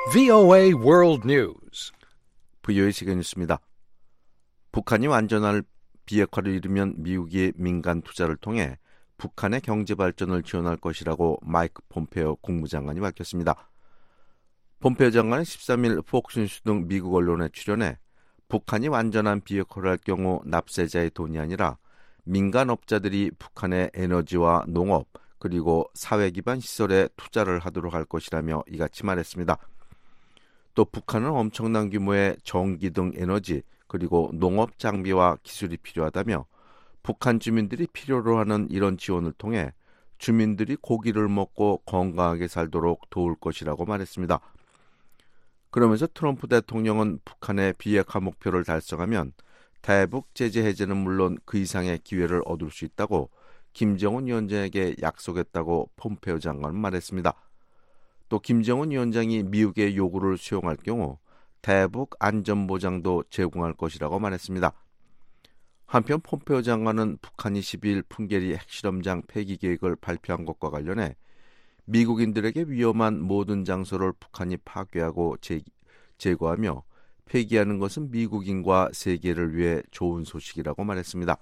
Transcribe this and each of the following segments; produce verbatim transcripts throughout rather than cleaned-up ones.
브이오에이 World News. 브이오에이 세계 뉴스입니다. 북한이 완전한 비핵화를 이루면 미국이 민간 투자를 통해 북한의 경제 발전을 지원할 것이라고 마이크 폼페오 국무장관이 밝혔습니다. 폼페오 장관은 십삼 일 폭스뉴스 등 미국 언론에 출연해 북한이 완전한 비핵화를 할 경우 납세자의 돈이 아니라 민간 업자들이 북한의 에너지와 농업 그리고 사회 기반 시설에 투자를 하도록 할 것이라며 이같이 말했습니다. 또 북한은 엄청난 규모의 전기 등 에너지 그리고 농업 장비와 기술이 필요하다며 북한 주민들이 필요로 하는 이런 지원을 통해 주민들이 고기를 먹고 건강하게 살도록 도울 것이라고 말했습니다. 그러면서 트럼프 대통령은 북한의 비핵화 목표를 달성하면 대북 제재 해제는 물론 그 이상의 기회를 얻을 수 있다고 김정은 위원장에게 약속했다고 폼페오 장관은 말했습니다. 또 김정은 위원장이 미국의 요구를 수용할 경우 대북 안전보장도 제공할 것이라고 말했습니다. 한편 폼페오 장관은 북한이 십이 일 풍계리 핵실험장 폐기 계획을 발표한 것과 관련해 미국인들에게 위험한 모든 장소를 북한이 파괴하고 제, 제거하며 폐기하는 것은 미국인과 세계를 위해 좋은 소식이라고 말했습니다.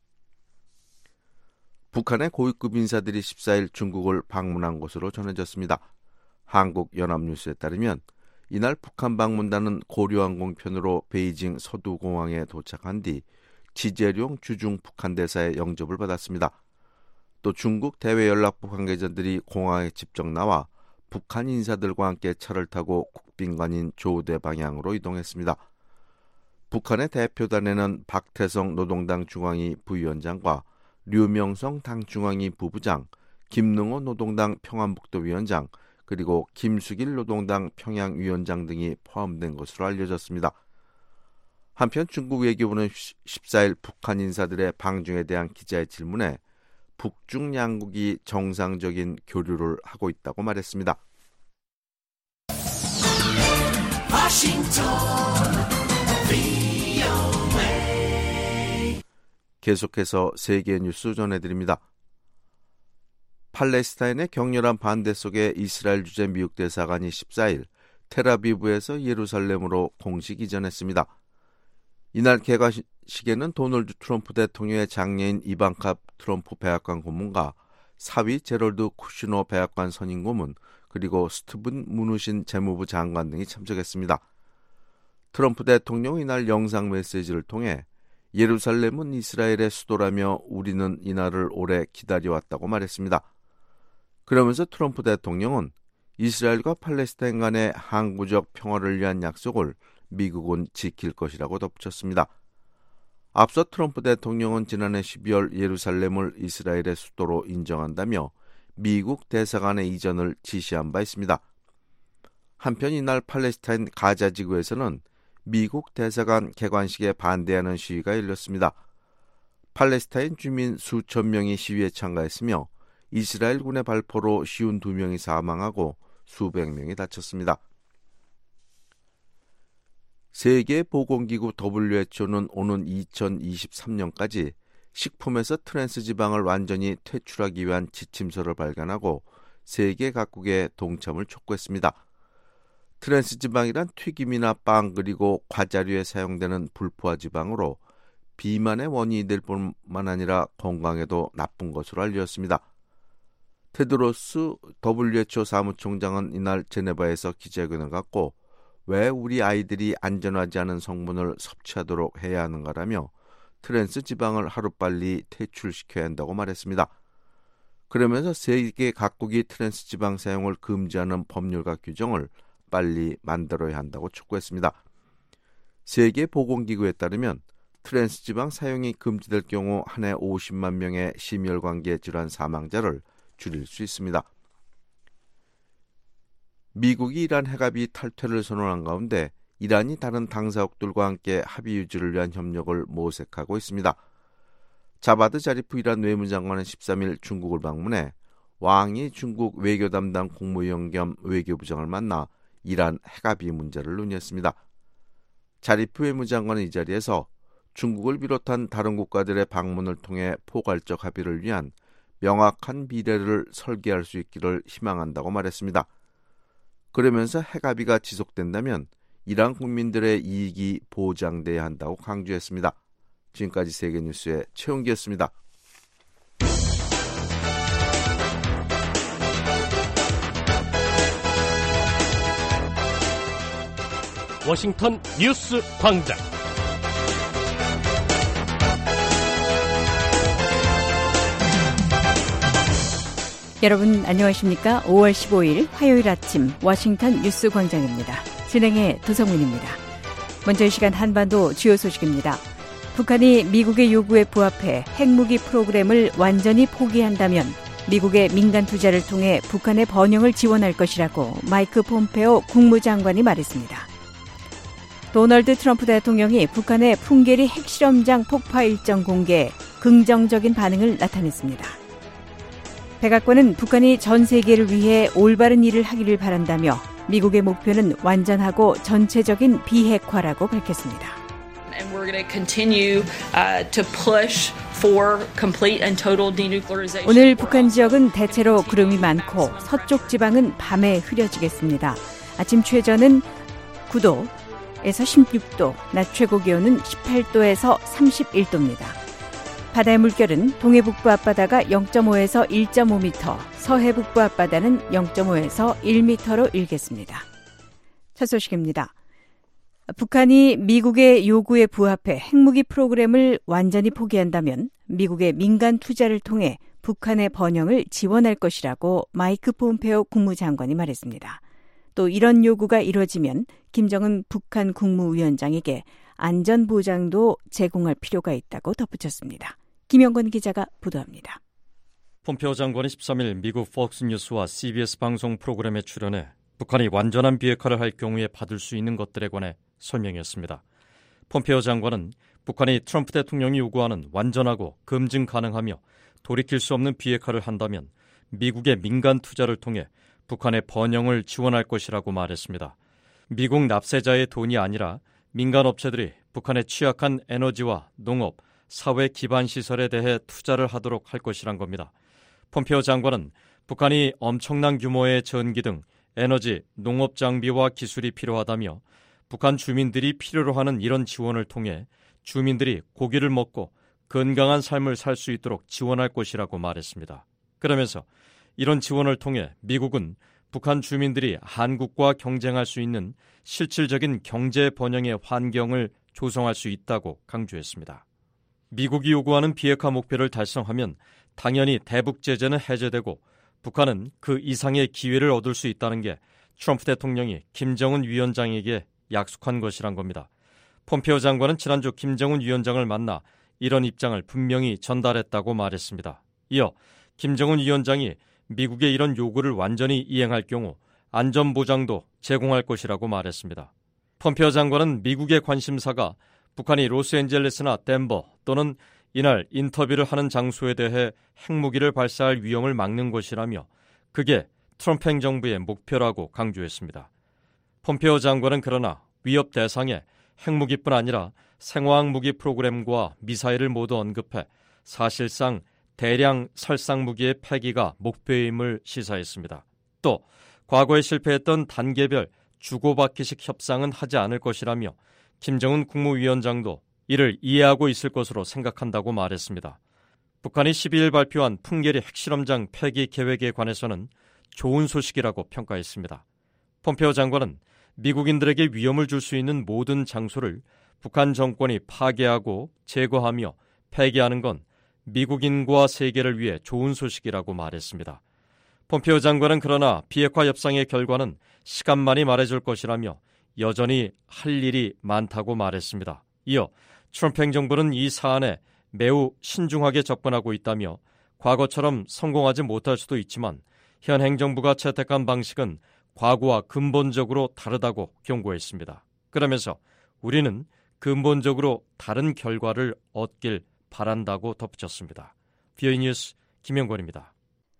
북한의 고위급 인사들이 십사 일 중국을 방문한 것으로 전해졌습니다. 한국연합뉴스에 따르면 이날 북한 방문단은 고려항공편으로 베이징 서두공항에 도착한 뒤 지재룡 주중 북한 대사의 영접을 받았습니다. 또 중국 대외연락부 관계자들이 공항에 직접 나와 북한 인사들과 함께 차를 타고 국빈관인 조우대 방향으로 이동했습니다. 북한의 대표단에는 박태성 노동당 중앙위 부위원장과 류명성 당중앙위 부부장, 김능호 노동당 평안북도위원장, 그리고 김수길 노동당 평양위원장 등이 포함된 것으로 알려졌습니다. 한편 중국 외교부는 십사 일 북한 인사들의 방중에 대한 기자의 질문에 북중 양국이 정상적인 교류를 하고 있다고 말했습니다. 워싱턴 브이오에이 계속해서 세계 뉴스 전해드립니다. 팔레스타인의 격렬한 반대 속에 이스라엘 주재 미국 대사관이 십사 일 텔아비브에서 예루살렘으로 공식 이전했습니다. 이날 개관식에는 도널드 트럼프 대통령의 장녀인 이방카 트럼프 백악관 고문과 사위 제럴드 쿠시너 백악관 선임 고문 그리고 스티븐 무누신 재무부 장관 등이 참석했습니다. 트럼프 대통령은 이날 영상 메시지를 통해 예루살렘은 이스라엘의 수도라며 우리는 이날을 오래 기다려왔다고 말했습니다. 그러면서 트럼프 대통령은 이스라엘과 팔레스타인 간의 항구적 평화를 위한 약속을 미국은 지킬 것이라고 덧붙였습니다. 앞서 트럼프 대통령은 지난해 십이월 예루살렘을 이스라엘의 수도로 인정한다며 미국 대사관의 이전을 지시한 바 있습니다. 한편 이날 팔레스타인 가자 지구에서는 미국 대사관 개관식에 반대하는 시위가 열렸습니다. 팔레스타인 주민 수천 명이 시위에 참가했으며 이스라엘군의 발포로 오십이 명이 사망하고 수백 명이 다쳤습니다. 세계보건기구 더블유에이치오는 오는 이천이십삼 년까지 식품에서 트랜스 지방을 완전히 퇴출하기 위한 지침서를 발간하고 세계 각국의 동참을 촉구했습니다. 트랜스 지방이란 튀김이나 빵 그리고 과자류에 사용되는 불포화 지방으로 비만의 원인이 될 뿐만 아니라 건강에도 나쁜 것으로 알려졌습니다. 테드로스 더블유에이치오 사무총장은 이날 제네바에서 기자회견을 갖고 왜 우리 아이들이 안전하지 않은 성분을 섭취하도록 해야 하는가라며 트랜스 지방을 하루빨리 퇴출시켜야 한다고 말했습니다. 그러면서 세계 각국이 트랜스 지방 사용을 금지하는 법률과 규정을 빨리 만들어야 한다고 촉구했습니다. 세계보건기구에 따르면 트랜스 지방 사용이 금지될 경우 한 해 오십만 명의 심혈관계 질환 사망자를 줄일 수 있습니다. 미국이 이란 핵합의 탈퇴를 선언한 가운데 이란이 다른 당사국들과 함께 합의 유지를 위한 협력을 모색하고 있습니다. 자바드 자리프 이란 외무장관은 십삼 일 중국을 방문해 왕이 중국 외교 담당 국무위원 겸 외교부장을 만나 이란 핵합의 문제를 논의했습니다. 자리프 외무장관은 이 자리에서 중국을 비롯한 다른 국가들의 방문을 통해 포괄적 합의를 위한 명확한 미래를 설계할 수 있기를 희망한다고 말했습니다. 그러면서 핵합의가 지속된다면 이란 국민들의 이익이 보장돼야 한다고 강조했습니다. 지금까지 세계뉴스의 최용기였습니다. 워싱턴 뉴스 광장. 여러분 안녕하십니까? 오월 십오일 화요일 아침 워싱턴 뉴스 광장입니다. 진행의 도성문입니다. 먼저 이 시간 한반도 주요 소식입니다. 북한이 미국의 요구에 부합해 핵무기 프로그램을 완전히 포기한다면 미국의 민간 투자를 통해 북한의 번영을 지원할 것이라고 마이크 폼페오 국무장관이 말했습니다. 도널드 트럼프 대통령이 북한의 풍계리 핵실험장 폭파 일정 공개에 긍정적인 반응을 나타냈습니다. 백악관은 북한이 전 세계를 위해 올바른 일을 하기를 바란다며 미국의 목표는 완전하고 전체적인 비핵화라고 밝혔습니다. And we're going to continue uh, to push for complete and total denuclearization. 오늘 북한 지역은 대체로 구름이 많고 서쪽 지방은 밤에 흐려지겠습니다. 아침 최저는 구 도에서 십육 도, 낮 최고 기온은 십팔 도에서 삼십일 도입니다. 바다의 물결은 동해북부 앞바다가 영 점 오에서 일 점 오 미터, 서해북부 앞바다는 영 점 오에서 일 미터로 일겠습니다. 첫 소식입니다. 북한이 미국의 요구에 부합해 핵무기 프로그램을 완전히 포기한다면 미국의 민간 투자를 통해 북한의 번영을 지원할 것이라고 마이크 폼페오 국무장관이 말했습니다. 또 이런 요구가 이루어지면 김정은 북한 국무위원장에게 안전보장도 제공할 필요가 있다고 덧붙였습니다. 김영건 기자가 보도합니다. 폼페오 장관이 십삼일 미국 폭스뉴스와 씨비에스 방송 프로그램에 출연해 북한이 완전한 비핵화를 할 경우에 받을 수 있는 것들에 관해 설명했습니다. 폼페오 장관은 북한이 트럼프 대통령이 요구하는 완전하고 검증 가능하며 돌이킬 수 없는 비핵화를 한다면 미국의 민간 투자를 통해 북한의 번영을 지원할 것이라고 말했습니다. 미국 납세자의 돈이 아니라 민간 업체들이 북한의 취약한 에너지와 농업, 사회 기반 시설에 대해 투자를 하도록 할 것이란 겁니다. 폼페오 장관은 북한이 엄청난 규모의 전기 등 에너지, 농업 장비와 기술이 필요하다며 북한 주민들이 필요로 하는 이런 지원을 통해 주민들이 고기를 먹고 건강한 삶을 살 수 있도록 지원할 것이라고 말했습니다. 그러면서 이런 지원을 통해 미국은 북한 주민들이 한국과 경쟁할 수 있는 실질적인 경제 번영의 환경을 조성할 수 있다고 강조했습니다. 미국이 요구하는 비핵화 목표를 달성하면 당연히 대북 제재는 해제되고 북한은 그 이상의 기회를 얻을 수 있다는 게 트럼프 대통령이 김정은 위원장에게 약속한 것이란 겁니다. 폼페오 장관은 지난주 김정은 위원장을 만나 이런 입장을 분명히 전달했다고 말했습니다. 이어 김정은 위원장이 미국의 이런 요구를 완전히 이행할 경우 안전보장도 제공할 것이라고 말했습니다. 폼페오 장관은 미국의 관심사가 북한이 로스앤젤레스나 덴버 또는 이날 인터뷰를 하는 장소에 대해 핵무기를 발사할 위험을 막는 것이라며 그게 트럼프 행정부의 목표라고 강조했습니다. 폼페오 장관은 그러나 위협 대상에 핵무기뿐 아니라 생화학무기 프로그램과 미사일을 모두 언급해 사실상 대량 살상무기의 폐기가 목표임을 시사했습니다. 또 과거에 실패했던 단계별 주고받기식 협상은 하지 않을 것이라며 김정은 국무위원장도 이를 이해하고 있을 것으로 생각한다고 말했습니다. 북한이 십이일 발표한 풍계리 핵실험장 폐기 계획에 관해서는 좋은 소식이라고 평가했습니다. 폼페오 장관은 미국인들에게 위험을 줄 수 있는 모든 장소를 북한 정권이 파괴하고 제거하며 폐기하는 건 미국인과 세계를 위해 좋은 소식이라고 말했습니다. 폼페오 장관은 그러나 비핵화 협상의 결과는 시간만이 말해줄 것이라며 여전히 할 일이 많다고 말했습니다. 이어 트럼프 행정부는 이 사안에 매우 신중하게 접근하고 있다며 과거처럼 성공하지 못할 수도 있지만 현 행정부가 채택한 방식은 과거와 근본적으로 다르다고 경고했습니다. 그러면서 우리는 근본적으로 다른 결과를 얻길 바란다고 덧붙였습니다. 비오이 뉴스 김영권입니다.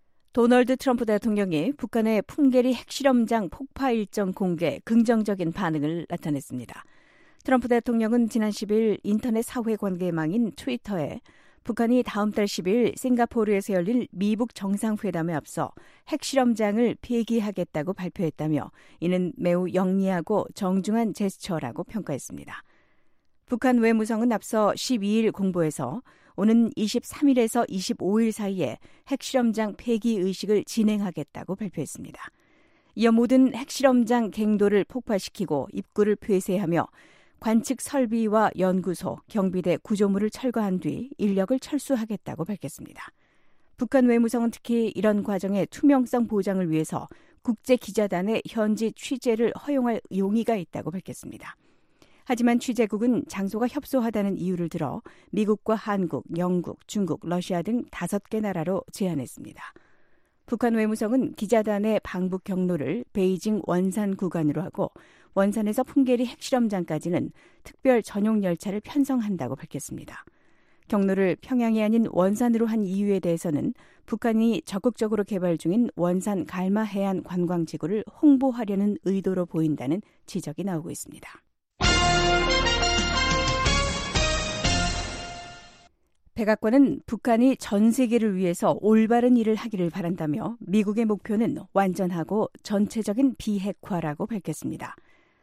도널드 트럼프 대통령이 북한의 풍계리 핵실험장 폭파 일정 공개에 긍정적인 반응을 나타냈습니다. 트럼프 대통령은 지난 십일 인터넷 사회관계망인 트위터에 북한이 다음 달 십일 싱가포르에서 열릴 미북 정상회담에 앞서 핵실험장을 폐기하겠다고 발표했다며 이는 매우 영리하고 정중한 제스처라고 평가했습니다. 북한 외무성은 앞서 십이일 공보에서 오는 이십삼일에서 이십오일 사이에 핵실험장 폐기 의식을 진행하겠다고 발표했습니다. 이어 모든 핵실험장 갱도를 폭파시키고 입구를 폐쇄하며 관측 설비와 연구소, 경비대 구조물을 철거한 뒤 인력을 철수하겠다고 밝혔습니다. 북한 외무성은 특히 이런 과정의 투명성 보장을 위해서 국제기자단의 현지 취재를 허용할 용의가 있다고 밝혔습니다. 하지만 취재국은 장소가 협소하다는 이유를 들어 미국과 한국, 영국, 중국, 러시아 등 다섯 개 나라로 제한했습니다. 북한 외무성은 기자단의 방북 경로를 베이징 원산 구간으로 하고 원산에서 풍계리 핵실험장까지는 특별 전용 열차를 편성한다고 밝혔습니다. 경로를 평양이 아닌 원산으로 한 이유에 대해서는 북한이 적극적으로 개발 중인 원산 갈마 해안 관광지구를 홍보하려는 의도로 보인다는 지적이 나오고 있습니다. 백악관은 북한이 전 세계를 위해서 올바른 일을 하기를 바란다며 미국의 목표는 완전하고 전체적인 비핵화라고 밝혔습니다.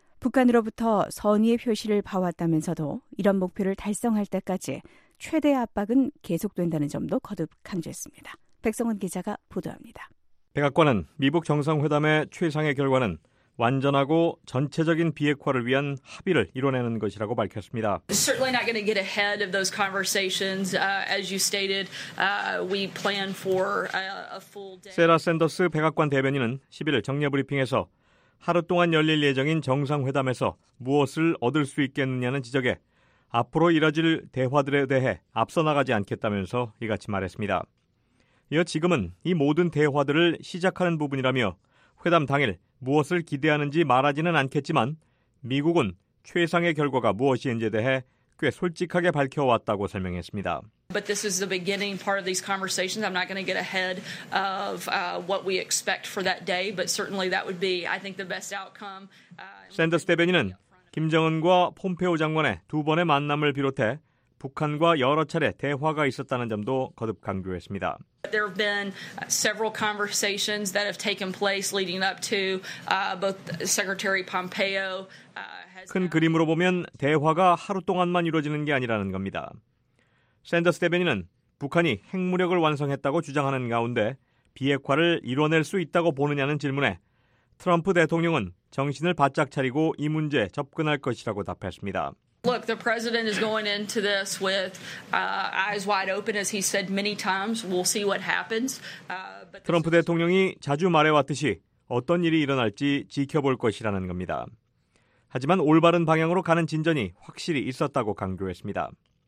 북한으로부터 선의의 표시를 봐왔다면서도 이런 목표를 달성할 때까지 최대 압박은 계속된다는 점도 거듭 강조했습니다. 백성원 기자가 보도합니다. 백악관은 미북 정상회담의 최상의 결과는 완전하고 전체적인 비핵화를 위한 합의를 이뤄내는 것이라고 밝혔습니다. Certainly not going to get ahead of those conversations. Uh, as you stated, uh, we plan for a, a full day. 세라 샌더스 백악관 대변인은 십일 정례 브리핑에서 하루 동안 열릴 예정인 정상회담에서 무엇을 얻을 수 있겠느냐는 지적에 앞으로 이뤄질 대화들에 대해 앞서 나가지 않겠다면서 이같이 말했습니다. 이어 지금은 이 모든 대화들을 시작하는 부분이라며 회담 당일 무엇을 기대하는지 말하지는 않겠지만 미국은 최상의 결과가 무엇인지에 대해 꽤 솔직하게 밝혀왔다고 설명했습니다. But this is the beginning part of these conversations. I'm not going to get ahead of uh, what we expect for that day, but certainly that would be, I think, the best outcome. Uh, 샌더스 대변인은 김정은과 폼페오 장관의 두 번의 만남을 비롯해 북한과 여러 차례 대화가 있었다는 점도 거듭 강조했습니다. There have been several conversations that have taken place leading up to uh, both Secretary Pompeo. Uh, 큰 그림으로 보면 대화가 하루 동안만 이루어지는 게 아니라는 겁니다. 샌더스 대변인은 북한이 핵무력을 완성했다고 주장하는 가운데 비핵화를 이뤄낼 수 있다고 보느냐는 질문에 트럼프 대통령은 정신을 바짝 차리고 이 문제에 접근할 것이라고 답했습니다. Look, the president is going into this with uh, eyes wide open, as he said many times. We'll see what happens. Uh, but 트럼프 대통령이 자주 말해왔듯이 어떤 일이 일어날지 지켜볼 것이라는 겁니다. 하지만 올바른 방향으로 가는 진전이 확실히 있었다고 강조했습니다.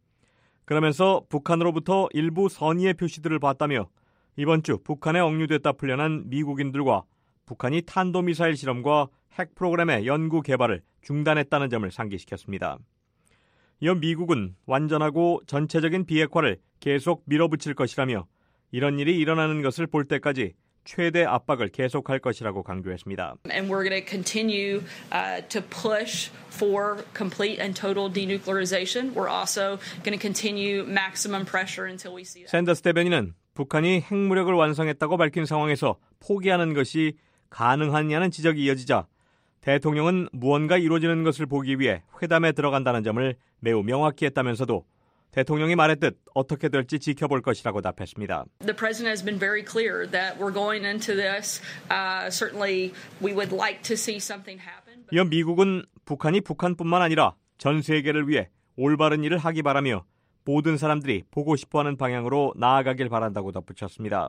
그러면서 북한으로부터 일부 선의의 표시들을 봤다며 이번 주 북한에 억류됐다 풀려난 미국인들과 북한이 탄도미사일 실험과 핵 프로그램의 연구 개발을 중단했다는 점을 상기시켰습니다. 이어 미국은 완전하고 전체적인 비핵화를 계속 밀어붙일 것이라며 이런 일이 일어나는 것을 볼 때까지 최대 압박을 계속할 것이라고 강조했습니다. And we're going to continue uh, to push for complete and total denuclearization. We're also going to continue maximum pressure until we see that. 샌더스 대변인은 북한이 핵무력을 완성했다고 밝힌 상황에서 포기하는 것이 가능하냐는 지적이 이어지자 대통령은 무언가 이루어지는 것을 보기 위해 회담에 들어간다는 점을 매우 명확히 했다면서도 대통령이 말했듯 어떻게 될지 지켜볼 것이라고 답했습니다. The president has been very clear that we're going into this. Uh, certainly, we would like to see something happen. 이어 미국은 북한이 북한뿐만 아니라 전 세계를 위해 올바른 일을 하기 바라며 모든 사람들이 보고 싶어하는 방향으로 나아가길 바란다고 덧붙였습니다.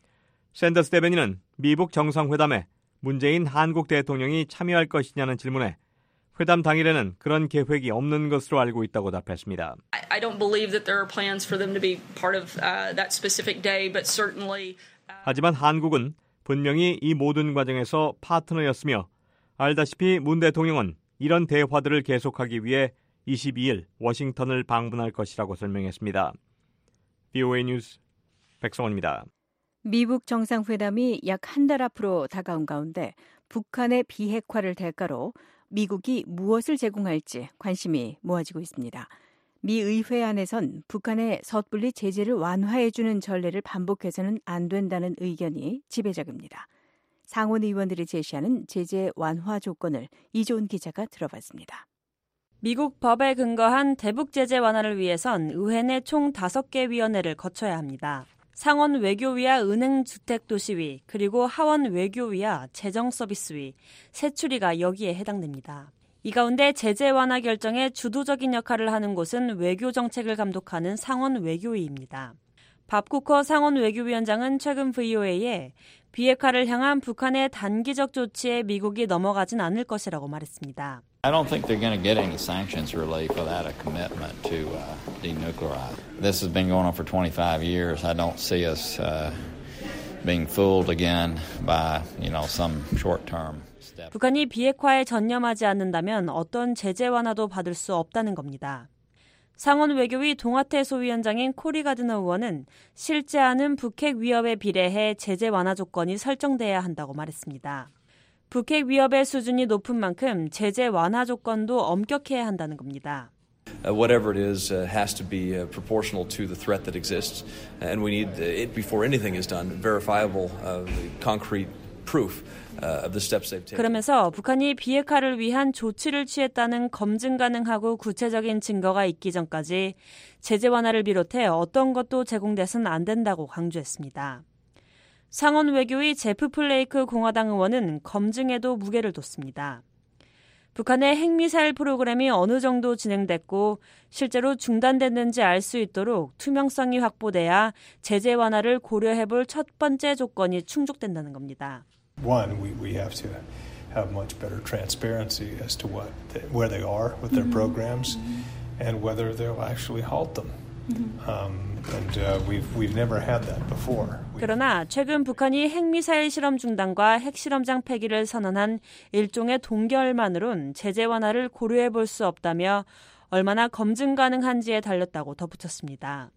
샌더스 대변인은 미북 정상회담에 문재인 한국 대통령이 참여할 것이냐는 질문에 회담 당일에는 그런 계획이 없는 것으로 알고 있다고 답했습니다. I, I don't believe that there are plans for them to be part of uh, that specific day, but certainly. Uh... 하지만 한국은 분명히 이 모든 과정에서 파트너였으며 알다시피 문 대통령은 이런 대화들을 계속하기 위해 이십이일 워싱턴을 방문할 것이라고 설명했습니다. 브이오에이 뉴스 백성원입니다. 미북 정상회담이 약 한 달 앞으로 다가온 가운데 북한의 비핵화를 대가로 미국이 무엇을 제공할지 관심이 모아지고 있습니다. 미 의회 안에선 북한의 섣불리 제재를 완화해주는 전례를 반복해서는 안 된다는 의견이 지배적입니다. 상원 의원들이 제시하는 제재 완화 조건을 이조은 기자가 들어봤습니다. 미국 법에 근거한 대북 제재 완화를 위해선 의회 내 총 다섯 개 위원회를 거쳐야 합니다. 상원 외교위와 은행주택도시위, 그리고 하원 외교위와 재정서비스위, 세추리가 여기에 해당됩니다. 이 가운데 제재 완화 결정에 주도적인 역할을 하는 곳은 외교정책을 감독하는 상원 외교위입니다. 밥 쿠커 상원 외교위원장은 최근 브이오에이에 비핵화를 향한 북한의 단기적 조치에 미국이 넘어가진 않을 것이라고 말했습니다. I don't think they're going to get any sanctions relief without a commitment to uh, denuclearize. This has been going on for twenty-five years. I don't see us uh, being fooled again by, you know, some short-term step. 북한이 비핵화에 전념하지 않는다면 어떤 제재 완화도 받을 수 없다는 겁니다. 상원 외교위 동아태 소위원장인 코리 가드너 의원은 실제하는 북핵 위협에 비례해 제재 완화 조건이 설정돼야 한다고 말했습니다. 북핵 위협의 수준이 높은 만큼 제재 완화 조건도 엄격해야 한다는 겁니다. Uh, whatever it is uh, has to be uh, proportional to the threat that exists, and we need it before anything is done, verifiable, uh, concrete proof. 그러면서 북한이 비핵화를 위한 조치를 취했다는 검증 가능하고 구체적인 증거가 있기 전까지 제재 완화를 비롯해 어떤 것도 제공돼서는 안 된다고 강조했습니다. 상원 외교위 제프 플레이크 공화당 의원은 검증에도 무게를 뒀습니다. 북한의 핵미사일 프로그램이 어느 정도 진행됐고 실제로 중단됐는지 알 수 있도록 투명성이 확보돼야 제재 완화를 고려해볼 첫 번째 조건이 충족된다는 겁니다. One, we, we have to have much better transparency as to what they, where they are with their programs and whether they'll actually halt them. Um, and uh, we've we've never had that before. 그러나 최근 북한이 핵미사일 실험 중단과 핵실험장 폐기를 선언한 일종의 동결만으론 제재 완화를 고려해 볼 수 없다며 얼마나 검증 가능한지에 달렸다고 덧붙였습니다.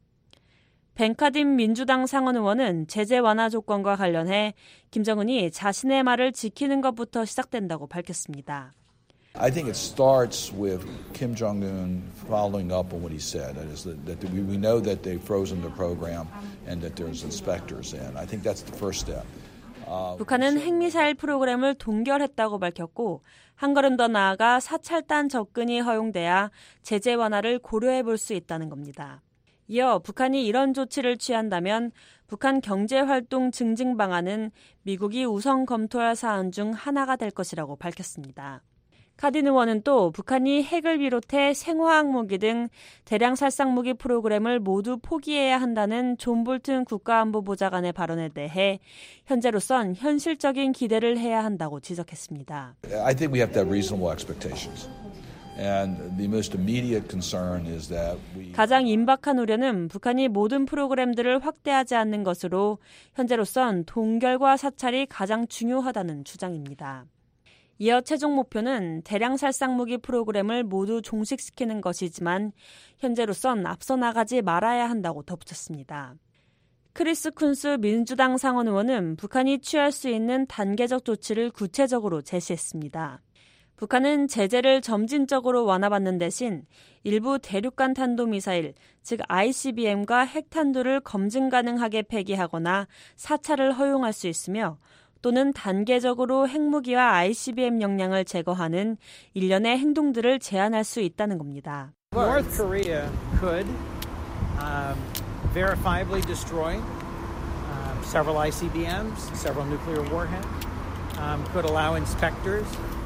벤카딘 민주당 상원 의원은 제재 완화 조건과 관련해 김정은이 자신의 말을 지키는 것부터 시작된다고 밝혔습니다. I think it starts with Kim Jong-un following up on what he said. That is that, that we, we know that they've frozen the program and that there's inspectors in. I think that's the first step. Uh, 북한은 핵미사일 프로그램을 동결했다고 밝혔고 한 걸음 더 나아가 사찰단 접근이 허용돼야 제재 완화를 고려해 볼 수 있다는 겁니다. 이어 북한이 이런 조치를 취한다면 북한 경제활동 증진 방안은 미국이 우선 검토할 사안 중 하나가 될 것이라고 밝혔습니다. 카딘 의원은 또 북한이 핵을 비롯해 생화학 무기 등 대량 살상 무기 프로그램을 모두 포기해야 한다는 존 볼튼 국가안보보좌관의 발언에 대해 현재로선 현실적인 기대를 해야 한다고 지적했습니다. I think we have to have reasonable expectations. And the most immediate concern is that we... 가장 임박한 우려는 북한이 모든 프로그램들을 확대하지 않는 것으로 현재로선 동결과 사찰이 가장 중요하다는 주장입니다. 이어 최종 목표는 대량 살상 무기 프로그램을 모두 종식시키는 것이지만 현재로선 앞서 나가지 말아야 한다고 덧붙였습니다. 크리스 쿤스 민주당 상원 의원은 북한이 취할 수 있는 단계적 조치를 구체적으로 제시했습니다. 북한은 제재를 점진적으로 완화받는 대신 일부 대륙간 탄도미사일, 즉 아이씨비엠과 핵탄두를 검증 가능하게 폐기하거나 사찰을 허용할 수 있으며 또는 단계적으로 핵무기와 아이씨비엠 역량을 제거하는 일련의 행동들을 제한할 수 있다는 겁니다. North Korea could um, verifiably destroy um, several 아이씨비엠s, several nuclear warheads, um, could allow inspectors.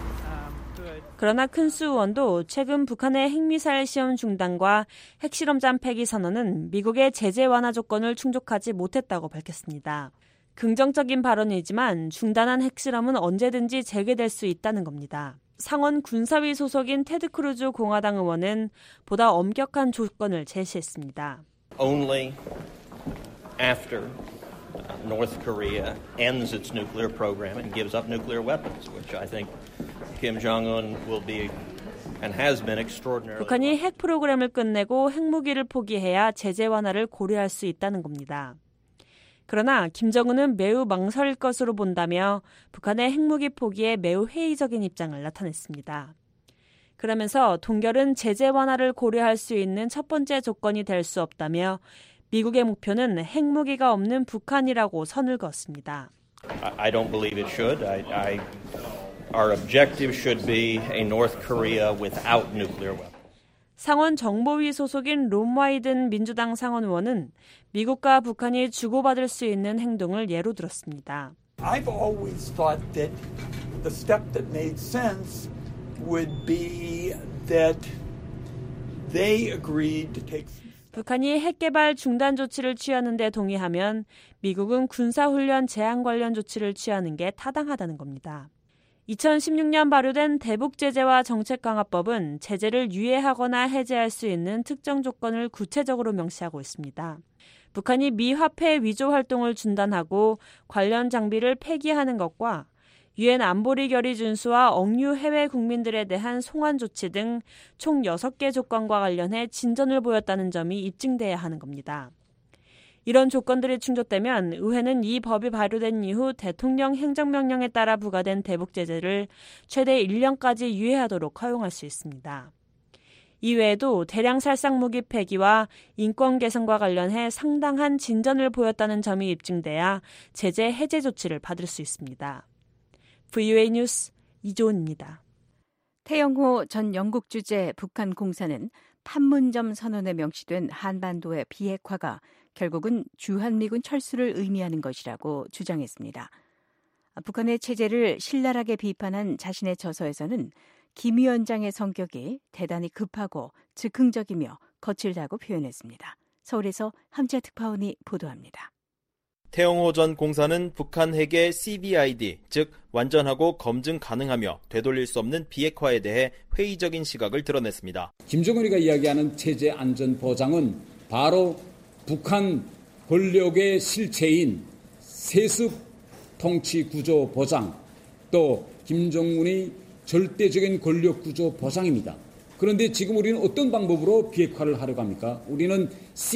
그러나 큰수 의원도 최근 북한의 핵미사일 시험 중단과 핵실험장 폐기 선언은 미국의 제재 완화 조건을 충족하지 못했다고 밝혔습니다. 긍정적인 발언이지만 중단한 핵실험은 언제든지 재개될 수 있다는 겁니다. 상원 군사위 소속인 테드 크루즈 공화당 의원은 보다 엄격한 조건을 제시했습니다. Only after North Korea ends its nuclear program and gives up nuclear weapons, which I think Kim Jong-un will be and has been extraordinarily. 북한이 핵 프로그램을 끝내고 핵무기를 포기해야 제재 완화를 고려할 수 있다는 겁니다. 그러나 김정은은 매우 망설일 것으로 본다며 북한의 핵무기 포기에 매우 회의적인 입장을 나타냈습니다. 그러면서 동결은 제재 완화를 고려할 수 있는 첫 번째 조건이 될 수 없다며 미국의 목표는 핵무기가 없는 북한이라고 선을 그었습니다. I don't believe it should. I, I, our objective should be a North Korea without nuclear weapons. 상원 정보위 소속인 롬 와이든 민주당 상원 의원은 미국과 북한이 주고받을 수 있는 행동을 예로 들었습니다. I've always thought that the step that made sense would be that they agreed to take. 북한이 핵개발 중단 조치를 취하는 데 동의하면 미국은 군사훈련 제한 관련 조치를 취하는 게 타당하다는 겁니다. 이천십육 년 발효된 대북제재와 정책강화법은 제재를 유예하거나 해제할 수 있는 특정 조건을 구체적으로 명시하고 있습니다. 북한이 미 화폐 위조 활동을 중단하고 관련 장비를 폐기하는 것과 유엔 안보리 결의 준수와 억류 해외 국민들에 대한 송환 조치 등 총 여섯 개 조건과 관련해 진전을 보였다는 점이 입증돼야 하는 겁니다. 이런 조건들이 충족되면 의회는 이 법이 발효된 이후 대통령 행정명령에 따라 부과된 대북 제재를 최대 일 년까지 유예하도록 허용할 수 있습니다. 이외에도 대량 살상 무기 폐기와 인권 개선과 관련해 상당한 진전을 보였다는 점이 입증돼야 제재 해제 조치를 받을 수 있습니다. 브이오에이 뉴스 이조은입니다. 태영호 전 영국 주재 북한 공사는 판문점 선언에 명시된 한반도의 비핵화가 결국은 주한미군 철수를 의미하는 것이라고 주장했습니다. 북한의 체제를 신랄하게 비판한 자신의 저서에서는 김 위원장의 성격이 대단히 급하고 즉흥적이며 거칠다고 표현했습니다. 서울에서 함지아 특파원이 보도합니다. 태영호 전 공사는 북한 핵의 씨비아이디, 즉 완전하고 검증 가능하며 되돌릴 수 없는 비핵화에 대해 회의적인 시각을 드러냈습니다. 김정은이가 이야기하는 체제 안전 보장은 바로 북한 권력의 실체인 세습 통치 구조 보장, 또 김정은의 절대적인 권력 구조 보장입니다. 그런데 지금 우리는 어떤 방법으로 비핵화를 하려고 합니까? 우리는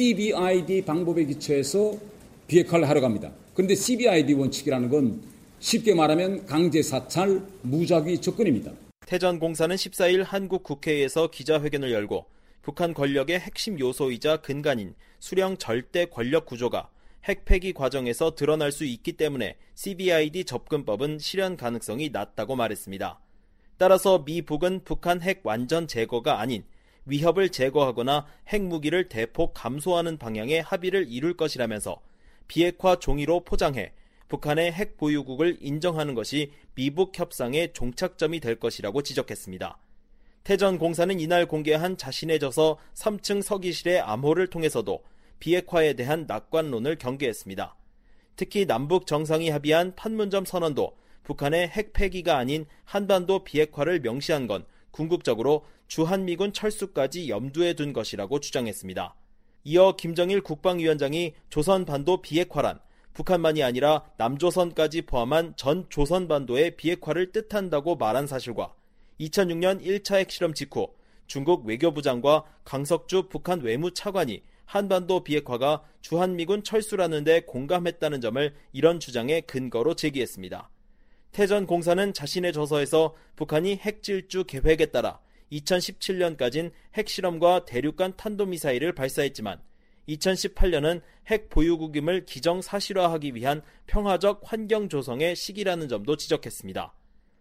씨비아이디 방법에 기초해서 비핵화를 하려고 합니다. 그런데 씨비아이디 원칙이라는 건 쉽게 말하면 강제 사찰, 무작위 조건입니다. 태 전 공사는 십사 일 한국 국회에서 기자회견을 열고 북한 권력의 핵심 요소이자 근간인 수령 절대 권력 구조가 핵 폐기 과정에서 드러날 수 있기 때문에 씨비아이디 접근법은 실현 가능성이 낮다고 말했습니다. 따라서 미 북은 북한 핵 완전 제거가 아닌 위협을 제거하거나 핵무기를 대폭 감소하는 방향의 합의를 이룰 것이라면서 비핵화 종이로 포장해 북한의 핵 보유국을 인정하는 것이 미북 협상의 종착점이 될 것이라고 지적했습니다. 태 전 공사는 이날 공개한 자신의 저서 삼 층 서기실의 암호를 통해서도 비핵화에 대한 낙관론을 경계했습니다. 특히 남북 정상이 합의한 판문점 선언도 북한의 핵 폐기가 아닌 한반도 비핵화를 명시한 건 궁극적으로 주한미군 철수까지 염두에 둔 것이라고 주장했습니다. 이어 김정일 국방위원장이 조선반도 비핵화란 북한만이 아니라 남조선까지 포함한 전 조선반도의 비핵화를 뜻한다고 말한 사실과 이천육 년 일 차 핵실험 직후 중국 외교부장과 강석주 북한 외무차관이 한반도 비핵화가 주한미군 철수라는 데 공감했다는 점을 이런 주장의 근거로 제기했습니다. 태 전 공사는 자신의 저서에서 북한이 핵질주 계획에 따라 이천십칠 년까진 핵실험과 대륙간 탄도미사일을 발사했지만 이천십팔 년은 핵 보유국임을 기정사실화하기 위한 평화적 환경 조성의 시기라는 점도 지적했습니다.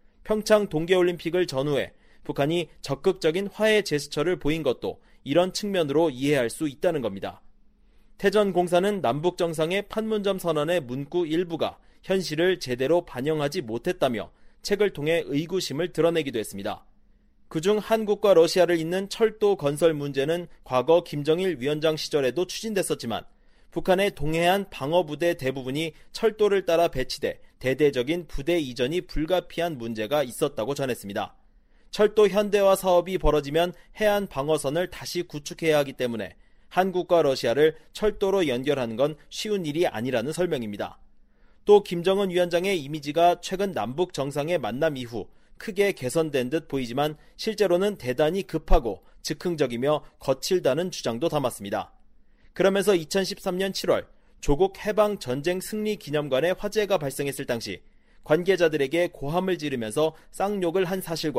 평창 동계올림픽을 전후해 북한이 적극적인 화해 제스처를 보인 것도 이런 측면으로 이해할 수 있다는 겁니다. 태 전 공사는 남북 정상의 판문점 선언의 문구 일부가 현실을 제대로 반영하지 못했다며 책을 통해 의구심을 드러내기도 했습니다. 그중 한국과 러시아를 잇는 철도 건설 문제는 과거 김정일 위원장 시절에도 추진됐었지만 북한의 동해안 방어부대 대부분이 철도를 따라 배치돼 대대적인 부대 이전이 불가피한 문제가 있었다고 전했습니다. 철도 현대화 사업이 벌어지면 해안 방어선을 다시 구축해야 하기 때문에 한국과 러시아를 철도로 연결하는 건 쉬운 일이 아니라는 설명입니다. 또 김정은 위원장의 이미지가 최근 남북 정상의 만남 이후 크게 개선된 듯 보이지만 실제로는 대단히 급하고 즉흥적이며 거칠다는 주장도 담았습니다. 그러면서 이천십삼 년 칠월 조국 해방 전쟁 승리 기념관에 화재가 발생했을 당시 관계자들에게 고함을 지르면서 쌍욕을 한 사실과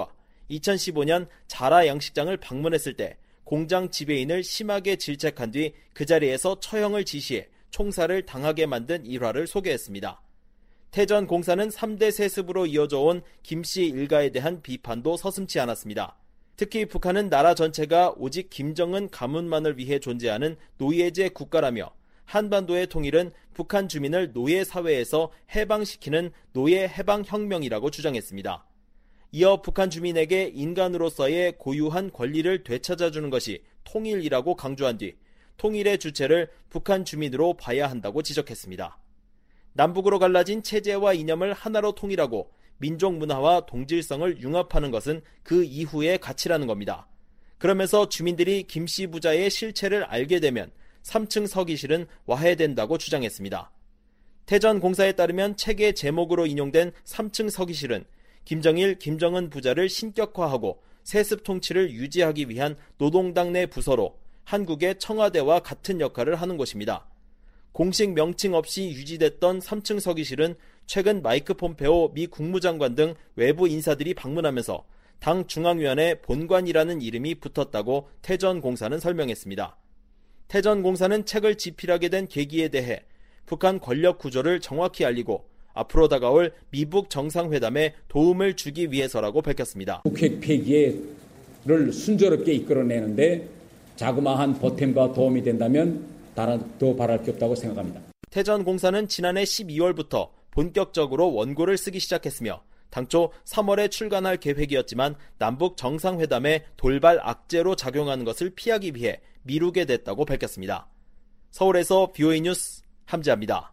이천십오 년 자라 양식장을 방문했을 때 공장 지배인을 심하게 질책한 뒤 그 자리에서 처형을 지시해 총살을 당하게 만든 일화를 소개했습니다. 태전 공사는 삼 대 세습으로 이어져 온 김씨 일가에 대한 비판도 서슴지 않았습니다. 특히 북한은 나라 전체가 오직 김정은 가문만을 위해 존재하는 노예제 국가라며 한반도의 통일은 북한 주민을 노예 사회에서 해방시키는 노예 해방혁명이라고 주장했습니다. 이어 북한 주민에게 인간으로서의 고유한 권리를 되찾아주는 것이 통일이라고 강조한 뒤 통일의 주체를 북한 주민으로 봐야 한다고 지적했습니다. 남북으로 갈라진 체제와 이념을 하나로 통일하고 민족 문화와 동질성을 융합하는 것은 그 이후의 가치라는 겁니다. 그러면서 주민들이 김씨 부자의 실체를 알게 되면 삼 층 서기실은 와해된다고 주장했습니다. 태전 공사에 따르면 책의 제목으로 인용된 삼 층 서기실은 김정일, 김정은 부자를 신격화하고 세습 통치를 유지하기 위한 노동당 내 부서로 한국의 청와대와 같은 역할을 하는 곳입니다. 공식 명칭 없이 유지됐던 삼 층 서기실은 최근 마이크 폼페오 미 국무장관 등 외부 인사들이 방문하면서 당 중앙위원회 본관이라는 이름이 붙었다고 태전공사는 설명했습니다. 태전공사는 책을 집필하게 된 계기에 대해 북한 권력 구조를 정확히 알리고 앞으로 다가올 미북 정상회담에 도움을 주기 위해서라고 밝혔습니다. 북핵 폐기를 순조롭게 이끌어내는데 자그마한 보탬과 도움이 된다면 더 바랄 게 없다고 생각합니다. 태전공사는 지난해 십이월부터 본격적으로 원고를 쓰기 시작했으며 당초 삼월에 출간할 계획이었지만 남북 정상회담에 돌발 악재로 작용하는 것을 피하기 위해 미루게 됐다고 밝혔습니다. 서울에서 비오에이 뉴스 함지아입니다.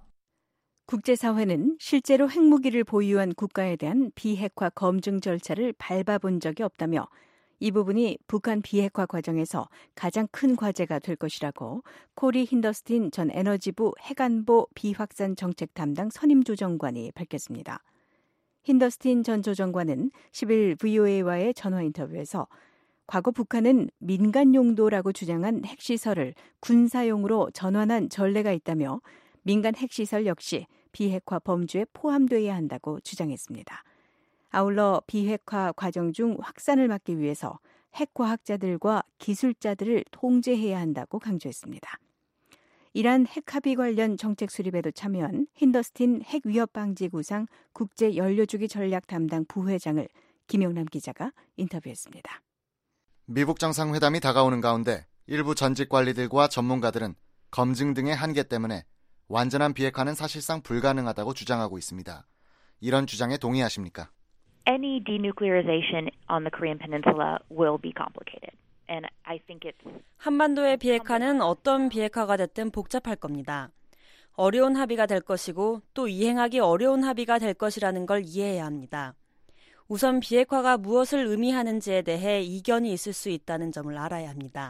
국제사회는 실제로 핵무기를 보유한 국가에 대한 비핵화 검증 절차를 밟아본 적이 없다며 이 부분이 북한 비핵화 과정에서 가장 큰 과제가 될 것이라고 코리 힌더스틴 전 에너지부 핵안보 비확산 정책 담당 선임조정관이 밝혔습니다. 힌더스틴 전 조정관은 십일 브이오에이와의 전화 인터뷰에서 과거 북한은 민간 용도라고 주장한 핵시설을 군사용으로 전환한 전례가 있다며 민간 핵시설 역시 비핵화 범주에 포함돼야 한다고 주장했습니다. 아울러 비핵화 과정 중 확산을 막기 위해서 핵과학자들과 기술자들을 통제해야 한다고 강조했습니다. 이란 핵합의 관련 정책 수립에도 참여한 힌더스틴 핵위협방지구상 국제연료주기 전략 담당 부회장을 김용남 기자가 인터뷰했습니다. 미북 정상회담이 다가오는 가운데 일부 전직 관리들과 전문가들은 검증 등의 한계 때문에 완전한 비핵화는 사실상 불가능하다고 주장하고 있습니다. 이런 주장에 동의하십니까? Any denuclearization on the Korean Peninsula will be complicated. And I think it's 한반도의 비핵화는 어떤 비핵화가 됐든 복잡할 겁니다. 어려운 합의가 될 것이고 또 이행하기 어려운 합의가 될 것이라는 걸 이해해야 합니다. 우선 비핵화가 무엇을 의미하는지에 대해 이견이 있을 수 있다는 점을 알아야 합니다.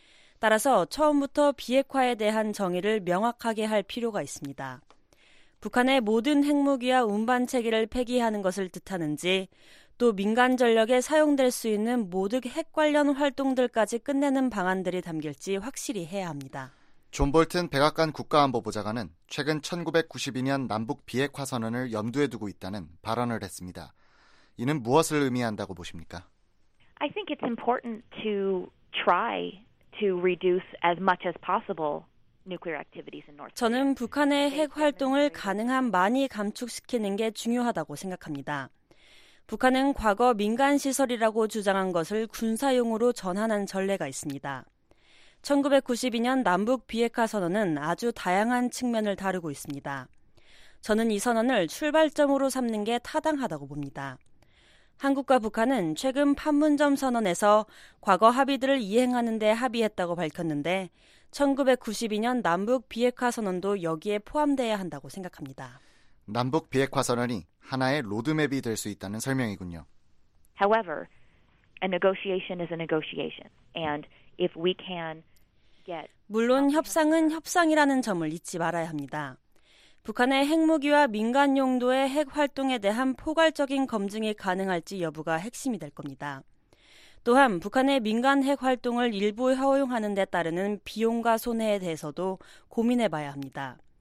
따라서 처음부터 비핵화에 대한 정의를 명확하게 할 필요가 있습니다. 북한의 모든 핵무기와 운반 체계를 폐기하는 것을 뜻하는지 또 민간 전력에 사용될 수 있는 모든 핵 관련 활동들까지 끝내는 방안들이 담길지 확실히 해야 합니다. 존 볼튼 백악관 국가안보보좌관은 최근 천구백구십이 년 남북 비핵화 선언을 염두에 두고 있다는 발언을 했습니다. 이는 무엇을 의미한다고 보십니까? I think it's important to try to reduce as much as possible nuclear activities in North Korea. 저는 북한의 핵 활동을 가능한 많이 감축시키는 게 중요하다고 생각합니다. 북한은 과거 민간 시설이라고 주장한 것을 군사용으로 전환한 전례가 있습니다. 천구백구십이 년 남북 비핵화 선언은 아주 다양한 측면을 다루고 있습니다. 저는 이 선언을 출발점으로 삼는 게 타당하다고 봅니다. 한국과 북한은 최근 판문점 선언에서 과거 합의들을 이행하는 데 합의했다고 밝혔는데 천구백구십이 년 남북 비핵화 선언도 여기에 포함돼야 한다고 생각합니다. 남북 비핵화 선언이 하나의 로드맵이 될 수 있다는 설명이군요. However, a negotiation is a negotiation. And if we can get 물론 협상은 협상이라는 점을 잊지 말아야 합니다. 북한의 핵무기와 민간 용도의 핵 활동에 대한 포괄적인 검증이 가능할지 여부가 핵심이 될 겁니다. 또한 북한의 민간 핵 활동을 일부 허용하는 데 따르는 비용과 손해에 대해서도 고민해 봐야 합니다.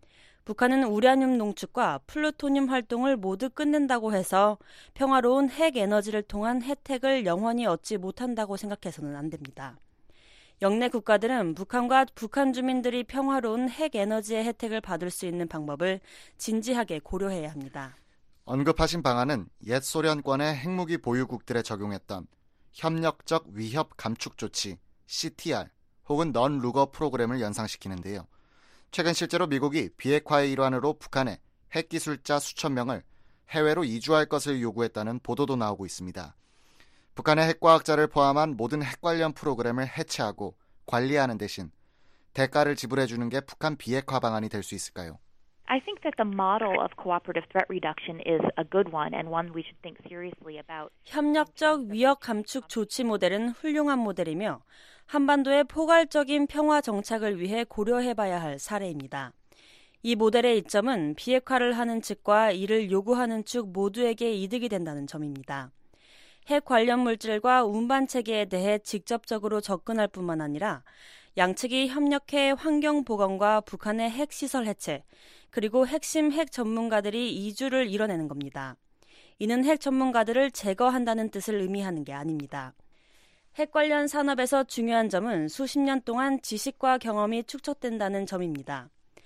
북한은 우라늄 농축과 플루토늄 활동을 모두 끝낸다고 해서 평화로운 핵 에너지를 통한 혜택을 영원히 얻지 못한다고 생각해서는 안 됩니다. 영내 국가들은 북한과 북한 주민들이 평화로운 핵 에너지의 혜택을 받을 수 있는 방법을 진지하게 고려해야 합니다. 언급하신 방안은 옛 소련권의 핵무기 보유국들에 적용했던 협력적 위협 감축 조치 씨티알 혹은 넌 루거 프로그램을 연상시키는데요. 최근 실제로 미국이 비핵화의 일환으로 북한의 핵기술자 수천 명을 해외로 이주할 것을 요구했다는 보도도 나오고 있습니다. 북한의 핵과학자를 포함한 모든 핵 관련 프로그램을 해체하고 관리하는 대신 대가를 지불해주는 게 북한 비핵화 방안이 될 수 있을까요? I think that the model of cooperative threat reduction is a good one and one we should think seriously about. 협력적 위협 감축 조치 모델은 훌륭한 모델이며 한반도의 포괄적인 평화 정착을 위해 고려해봐야 할 사례입니다. 이 모델의 이점은 비핵화를 하는 측과 이를 요구하는 측 모두에게 이득이 된다는 점입니다. 핵 관련 물질과 운반 체계에 대해 직접적으로 접근할 뿐만 아니라 양측이 협력해 환경 보건과 북한의 핵시설 해체, 그리고 핵심 핵 전문가들이 이주를 이뤄내는 겁니다. 이는 핵 전문가들을 제거한다는 뜻을 의미하는 게 아닙니다. 핵 관련 산업에서 중요한 점은 수십 년 동안 지식과 경험이 축적된다는 점입니다.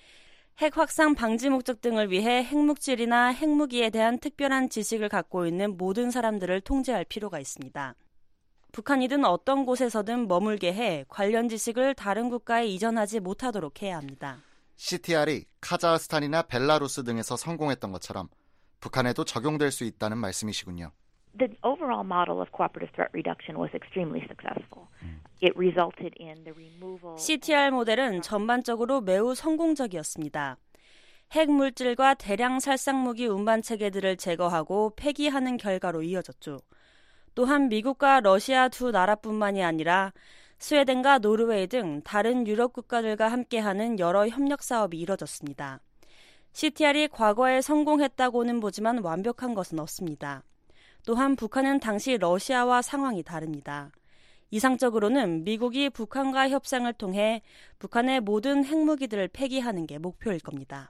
핵 확산 방지 목적 등을 위해 핵물질이나 핵무기에 대한 특별한 지식을 갖고 있는 모든 사람들을 통제할 필요가 있습니다. 북한이든 어떤 곳에서든 머물게 해 관련 지식을 다른 국가에 이전하지 못하도록 해야 합니다. 씨티알이 카자흐스탄이나 벨라루스 등에서 성공했던 것처럼 북한에도 적용될 수 있다는 말씀이시군요. The overall model of cooperative threat reduction was extremely successful. It resulted in the removal. 씨티알 모델은 전반적으로 매우 성공적이었습니다. 핵 물질과 대량 살상무기 운반 체계들을 제거하고 폐기하는 결과로 이어졌죠. 또한 미국과 러시아 두 나라뿐만이 아니라 스웨덴과 노르웨이 등 다른 유럽 국가들과 함께하는 여러 협력 사업이 이뤄졌습니다. 씨티알이 과거에 성공했다고는 보지만 완벽한 것은 없습니다. 또한 북한은 당시 러시아와 상황이 다릅니다. 이상적으로는 미국이 북한과 협상을 통해 북한의 모든 핵무기들을 폐기하는 게 목표일 겁니다.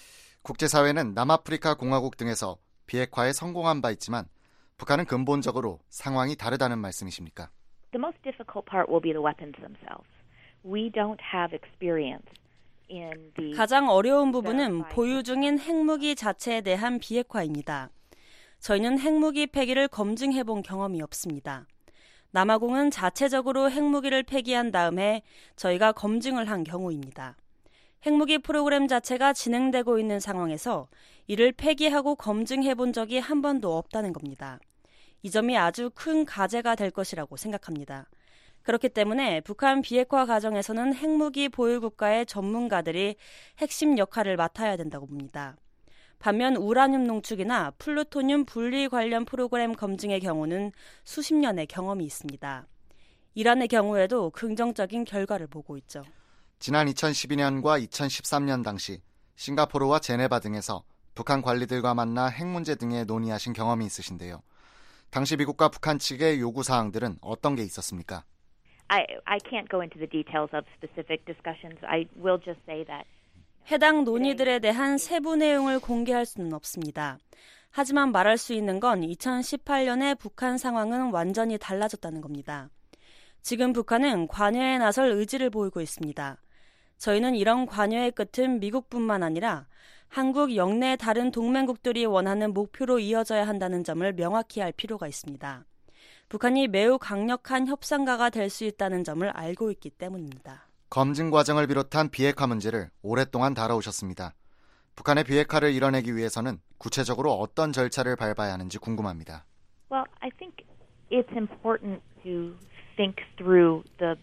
국제사회는 남아프리카 공화국 등에서 비핵화에 성공한 바 있지만 북한은 근본적으로 상황이 다르다는 말씀이십니까? The most difficult part will be the weapons themselves. We don't have experience in the 가장 어려운 부분은 보유 중인 핵무기 자체에 대한 비핵화입니다. 저희는 핵무기 폐기를 검증해본 경험이 없습니다. 남아공은 자체적으로 핵무기를 폐기한 다음에 저희가 검증을 한 경우입니다. 핵무기 프로그램 자체가 진행되고 있는 상황에서 이를 폐기하고 검증해본 적이 한 번도 없다는 겁니다. 이 점이 아주 큰 과제가 될 것이라고 생각합니다. 그렇기 때문에 북한 비핵화 과정에서는 핵무기 보유 국가의 전문가들이 핵심 역할을 맡아야 된다고 봅니다. 반면 우라늄 농축이나 플루토늄 분리 관련 프로그램 검증의 경우는 수십 년의 경험이 있습니다. 이란의 경우에도 긍정적인 결과를 보고 있죠. 지난 이천십이 년과 이천십삼 년 당시 싱가포르와 제네바 등에서 북한 관리들과 만나 핵 문제 등에 논의하신 경험이 있으신데요. 당시 미국과 북한 측의 요구사항들은 어떤 게 있었습니까? I, I can't go into the details of specific discussions. I will just say that 해당 논의들에 대한 세부 내용을 공개할 수는 없습니다. 하지만 말할 수 있는 건 이천십팔 년의 북한 상황은 완전히 달라졌다는 겁니다. 지금 북한은 관여에 나설 의지를 보이고 있습니다. 저희는 이런 관여의 끝은 미국뿐만 아니라 한국 영내 다른 동맹국들이 원하는 목표로 이어져야 한다는 점을 명확히 할 필요가 있습니다. 북한이 매우 강력한 협상가가 될 수 있다는 점을 알고 있기 때문입니다. 검증 과정을 비롯한 비핵화 문제를 오랫동안 다뤄오셨습니다. 북한의 비핵화를 이뤄내기 위해서는 구체적으로 어떤 절차를 밟아야 하는지 궁금합니다. Well, I think it's important to think through the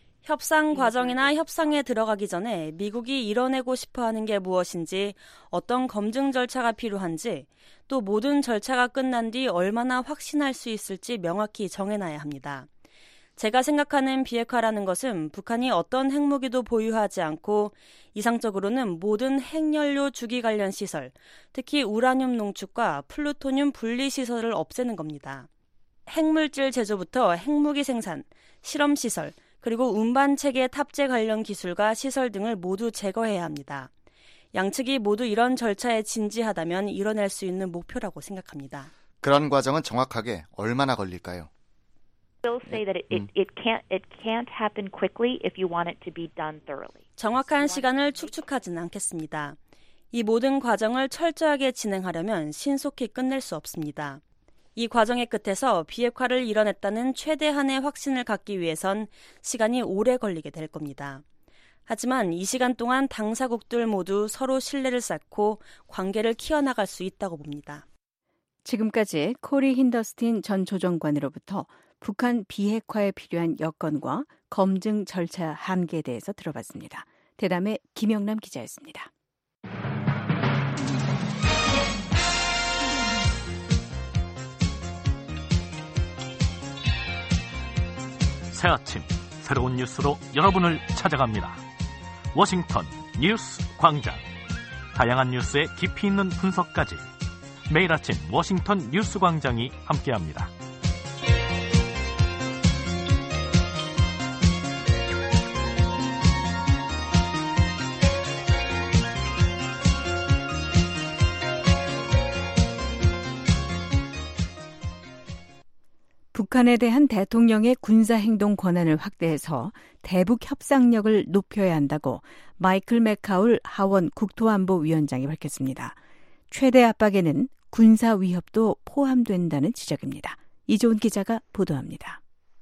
협상 과정이나 협상에 들어가기 전에 미국이 이뤄내고 싶어하는 게 무엇인지, 어떤 검증 절차가 필요한지, 또 모든 절차가 끝난 뒤 얼마나 확신할 수 있을지 명확히 정해놔야 합니다. 제가 생각하는 비핵화라는 것은 북한이 어떤 핵무기도 보유하지 않고 이상적으로는 모든 핵연료 주기 관련 시설, 특히 우라늄 농축과 플루토늄 분리 시설을 없애는 겁니다. 핵물질 제조부터 핵무기 생산, 실험시설, 그리고 운반 체계 탑재 관련 기술과 시설 등을 모두 제거해야 합니다. 양측이 모두 이런 절차에 진지하다면 이뤄낼 수 있는 목표라고 생각합니다. 그런 과정은 정확하게 얼마나 걸릴까요? Will say that it, it, it can't it can't happen quickly if you want it to be done thoroughly. 정확한 시간을 축축하지는 않겠습니다. 이 모든 과정을 철저하게 진행하려면 신속히 끝낼 수 없습니다. 이 과정의 끝에서 비핵화를 이뤄냈다는 최대한의 확신을 갖기 위해선 시간이 오래 걸리게 될 겁니다. 하지만 이 시간 동안 당사국들 모두 서로 신뢰를 쌓고 관계를 키워나갈 수 있다고 봅니다. 지금까지 코리 힌더스틴 전 조정관으로부터 북한 비핵화에 필요한 여건과 검증 절차 한계에 대해서 들어봤습니다. 대담의 김영남 기자였습니다. 새 아침 새로운 뉴스로 여러분을 찾아갑니다. 워싱턴 뉴스 광장. 다양한 뉴스의 깊이 있는 분석까지 매일 아침 워싱턴 뉴스 광장이 함께합니다. 북한에 대한 대통령의 군사행동 권한을 확대해서 대북 협상력을 높여야 한다고 마이클 맥카울 하원 국토안보위원장이 밝혔습니다. 최대 압박에는 군사 위협도 포함된다는 지적입니다. 이조은 기자가 보도합니다.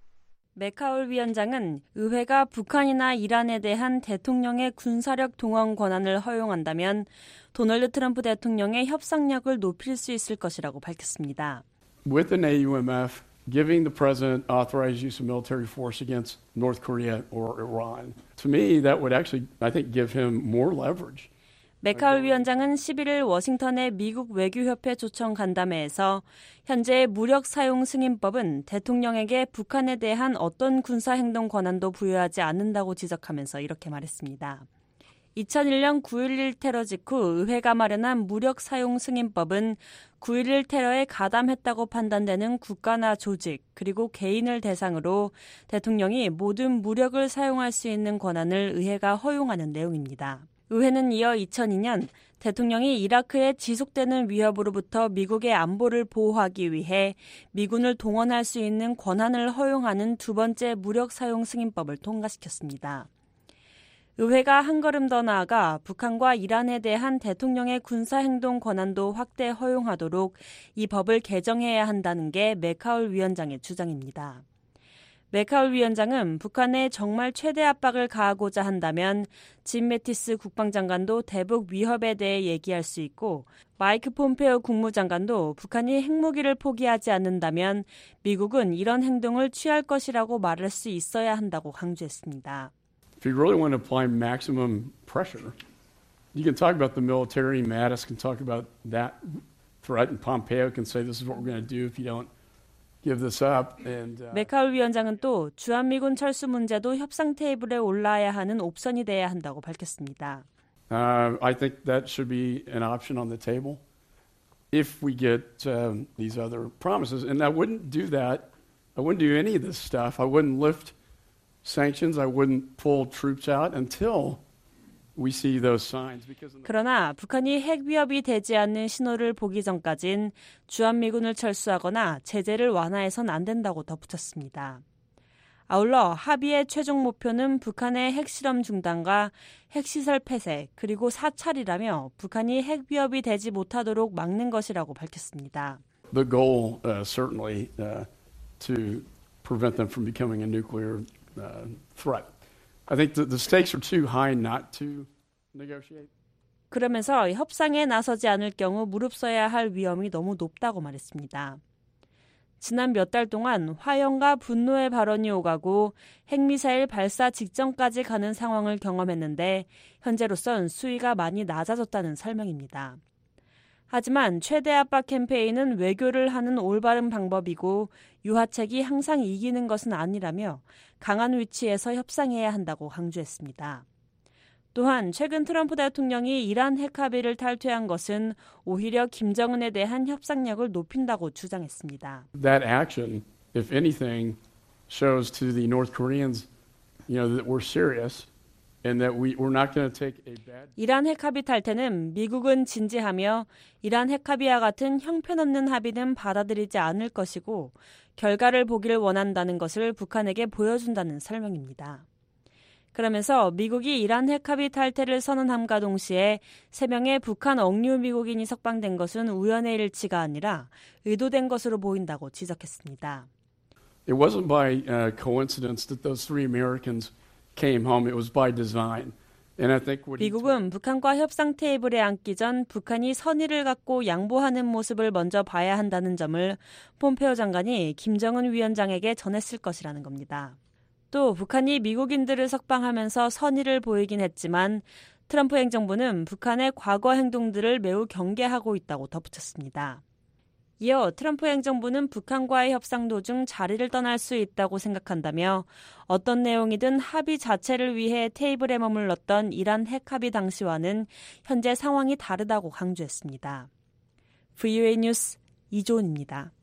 맥카울 위원장은 의회가 북한이나 이란에 대한 대통령의 군사력 동원 권한을 허용한다면 도널드 트럼프 대통령의 협상력을 높일 수 있을 것이라고 밝혔습니다. With an A U M F giving the president authorized use of military force against North Korea or Iran. To me, that would actually, I think, give him more leverage. 맥카울 위원장은 십일 일 워싱턴의 미국 외교협회 초청 간담회에서 현재의 무력 사용 승인법은 대통령에게 북한에 대한 어떤 군사행동 권한도 부여하지 않는다고 지적하면서 이렇게 말했습니다. 이천일 년 구일일 테러 직후 의회가 마련한 무력 사용 승인법은 구일일 테러에 가담했다고 판단되는 국가나 조직 그리고 개인을 대상으로 대통령이 모든 무력을 사용할 수 있는 권한을 의회가 허용하는 내용입니다. 의회는 이어 이천이 년 대통령이 이라크에 지속되는 위협으로부터 미국의 안보를 보호하기 위해 미군을 동원할 수 있는 권한을 허용하는 두 번째 무력 사용 승인법을 통과시켰습니다. 의회가 한 걸음 더 나아가 북한과 이란에 대한 대통령의 군사행동 권한도 확대 허용하도록 이 법을 개정해야 한다는 게 맥카울 위원장의 주장입니다. 맥카울 위원장은 북한에 정말 최대 압박을 가하고자 한다면 짐 매티스 국방장관도 대북 위협에 대해 얘기할 수 있고 마이크 폼페오 국무장관도 북한이 핵무기를 포기하지 않는다면 미국은 이런 행동을 취할 것이라고 말할 수 있어야 한다고 강조했습니다. If you really want to apply maximum pressure, you can talk about the military. Mattis can talk about that threat, and Pompeo can say this is what we're going to do if you don't give this up. And uh, 맥카울 위원장은 또 주한미군 철수 문제도 협상 테이블에 올라야 하는 옵션이 돼야 한다고 밝혔습니다. Uh, I think that should be an option on the table if we get um, these other promises. And I wouldn't do that. I wouldn't do any of this stuff. I wouldn't lift sanctions. I wouldn't pull troops out until we see those signs. 그러나 북한이 핵 위협이 되지 않는 신호를 보기 전까진 주한미군을 철수하거나 제재를 완화해선 안 된다고 덧붙였습니다. 아울러 합의의 최종 목표는 북한의 핵실험 중단과 핵시설 폐쇄 그리고 사찰이라며 북한이 핵 위협이 되지 못하도록 막는 것이라고 밝혔습니다. The goal uh, certainly uh, to prevent them from becoming a nuclear uh, threat. I think the, the stakes are too high not to negotiate. 그러면서 협상에 나서지 않을 경우 무릅써야 할 위험이 너무 높다고 말했습니다. 지난 몇 달 동안 화형과 분노의 발언이 오가고 핵미사일 발사 직전까지 가는 상황을 경험했는데 현재로선 수위가 많이 낮아졌다는 설명입니다. 하지만 최대 압박 캠페인은 외교를 하는 올바른 방법이고 유화책이 항상 이기는 것은 아니라며 강한 위치에서 협상해야 한다고 강조했습니다. 또한 최근 트럼프 대통령이 이란 핵 합의를 탈퇴한 것은 오히려 김정은에 대한 협상력을 높인다고 주장했습니다. That action, if anything, shows to the North Koreans, you know, that we're serious and that we, we're not going to take a bad... 이란 핵합의 탈퇴는 미국은 진지하며 이란 핵합의와 같은 형편없는 합의는 받아들이지 않을 것이고 결과를 보기를 원한다는 것을 북한에게 보여준다는 설명입니다. 그러면서 미국이 이란 핵합의 탈퇴를 선언함과 동시에 세 명의 북한 억류 미국인이 석방된 것은 우연의 일치가 아니라 의도된 것으로 보인다고 지적했습니다. It wasn't by uh, coincidence that those three Americans came home. It was by design. And I think what 미국은 북한과 협상 테이블에 앉기 전 북한이 선의를 갖고 양보하는 모습을 먼저 봐야 한다는 점을 폼페오 장관이 김정은 위원장에게 전했을 것이라는 겁니다. 또 북한이 미국인들을 석방하면서 선의를 보이긴 했지만 트럼프 행정부는 북한의 과거 행동들을 매우 경계하고 있다고 덧붙였습니다. 이어 트럼프 행정부는 북한과의 협상 도중 자리를 떠날 수 있다고 생각한다며 어떤 내용이든 합의 자체를 위해 테이블에 머물렀던 이란 핵합의 당시와는 현재 상황이 다르다고 강조했습니다. 브이오에이 뉴스 이조은입니다.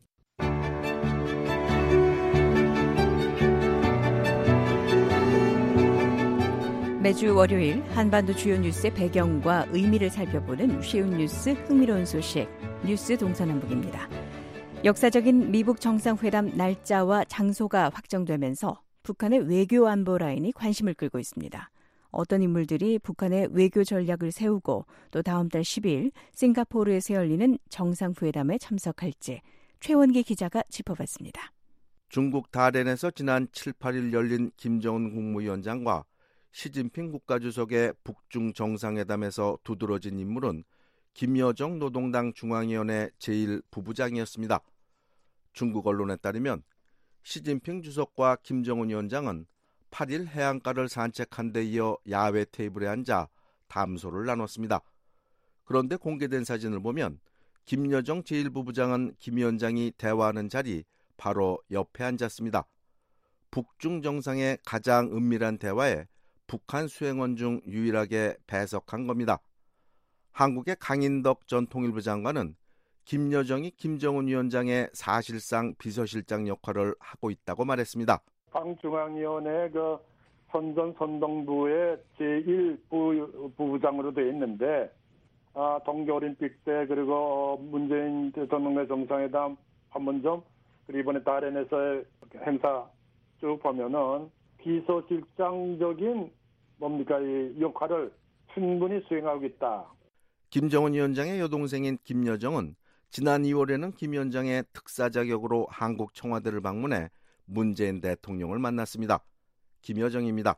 매주 월요일 한반도 주요 뉴스의 배경과 의미를 살펴보는 쉬운 뉴스, 흥미로운 소식, 뉴스 동서남북입니다. 역사적인 미북 정상회담 날짜와 장소가 확정되면서 북한의 외교 안보 라인이 관심을 끌고 있습니다. 어떤 인물들이 북한의 외교 전략을 세우고 또 다음 달 십일 싱가포르에서 열리는 정상회담에 참석할지 최원기 기자가 짚어봤습니다. 중국 다롄에서 지난 칠, 팔일 열린 김정은 국무위원장과 시진핑 국가주석의 북중 정상회담에서 두드러진 인물은 김여정 노동당 중앙위원회 제일 부부장이었습니다. 중국 언론에 따르면 시진핑 주석과 김정은 위원장은 팔일 해안가를 산책한 데 이어 야외 테이블에 앉아 담소를 나눴습니다. 그런데 공개된 사진을 보면 김여정 제일 부부장은 김 위원장이 대화하는 자리 바로 옆에 앉았습니다. 북중 정상의 가장 은밀한 대화에 북한 수행원 중 유일하게 배석한 겁니다. 한국의 강인덕 전 통일부 장관은 김여정이 김정은 위원장의 사실상 비서실장 역할을 하고 있다고 말했습니다. 당중앙위원회 그 선전선동부의 제일 부부장으로 되어 있는데 아, 동계올림픽 때 그리고 문재인 대통령의 정상회담 판문점 그리고 이번에 다롄에서의 행사 쭉 보면은 비서실장적인 뭡니까 이 역할을 충분히 수행하고 있다. 김정은 위원장의 여동생인 김여정은 지난 이월에는 김 위원장의 특사 자격으로 한국 청와대를 방문해 문재인 대통령을 만났습니다. 김여정입니다.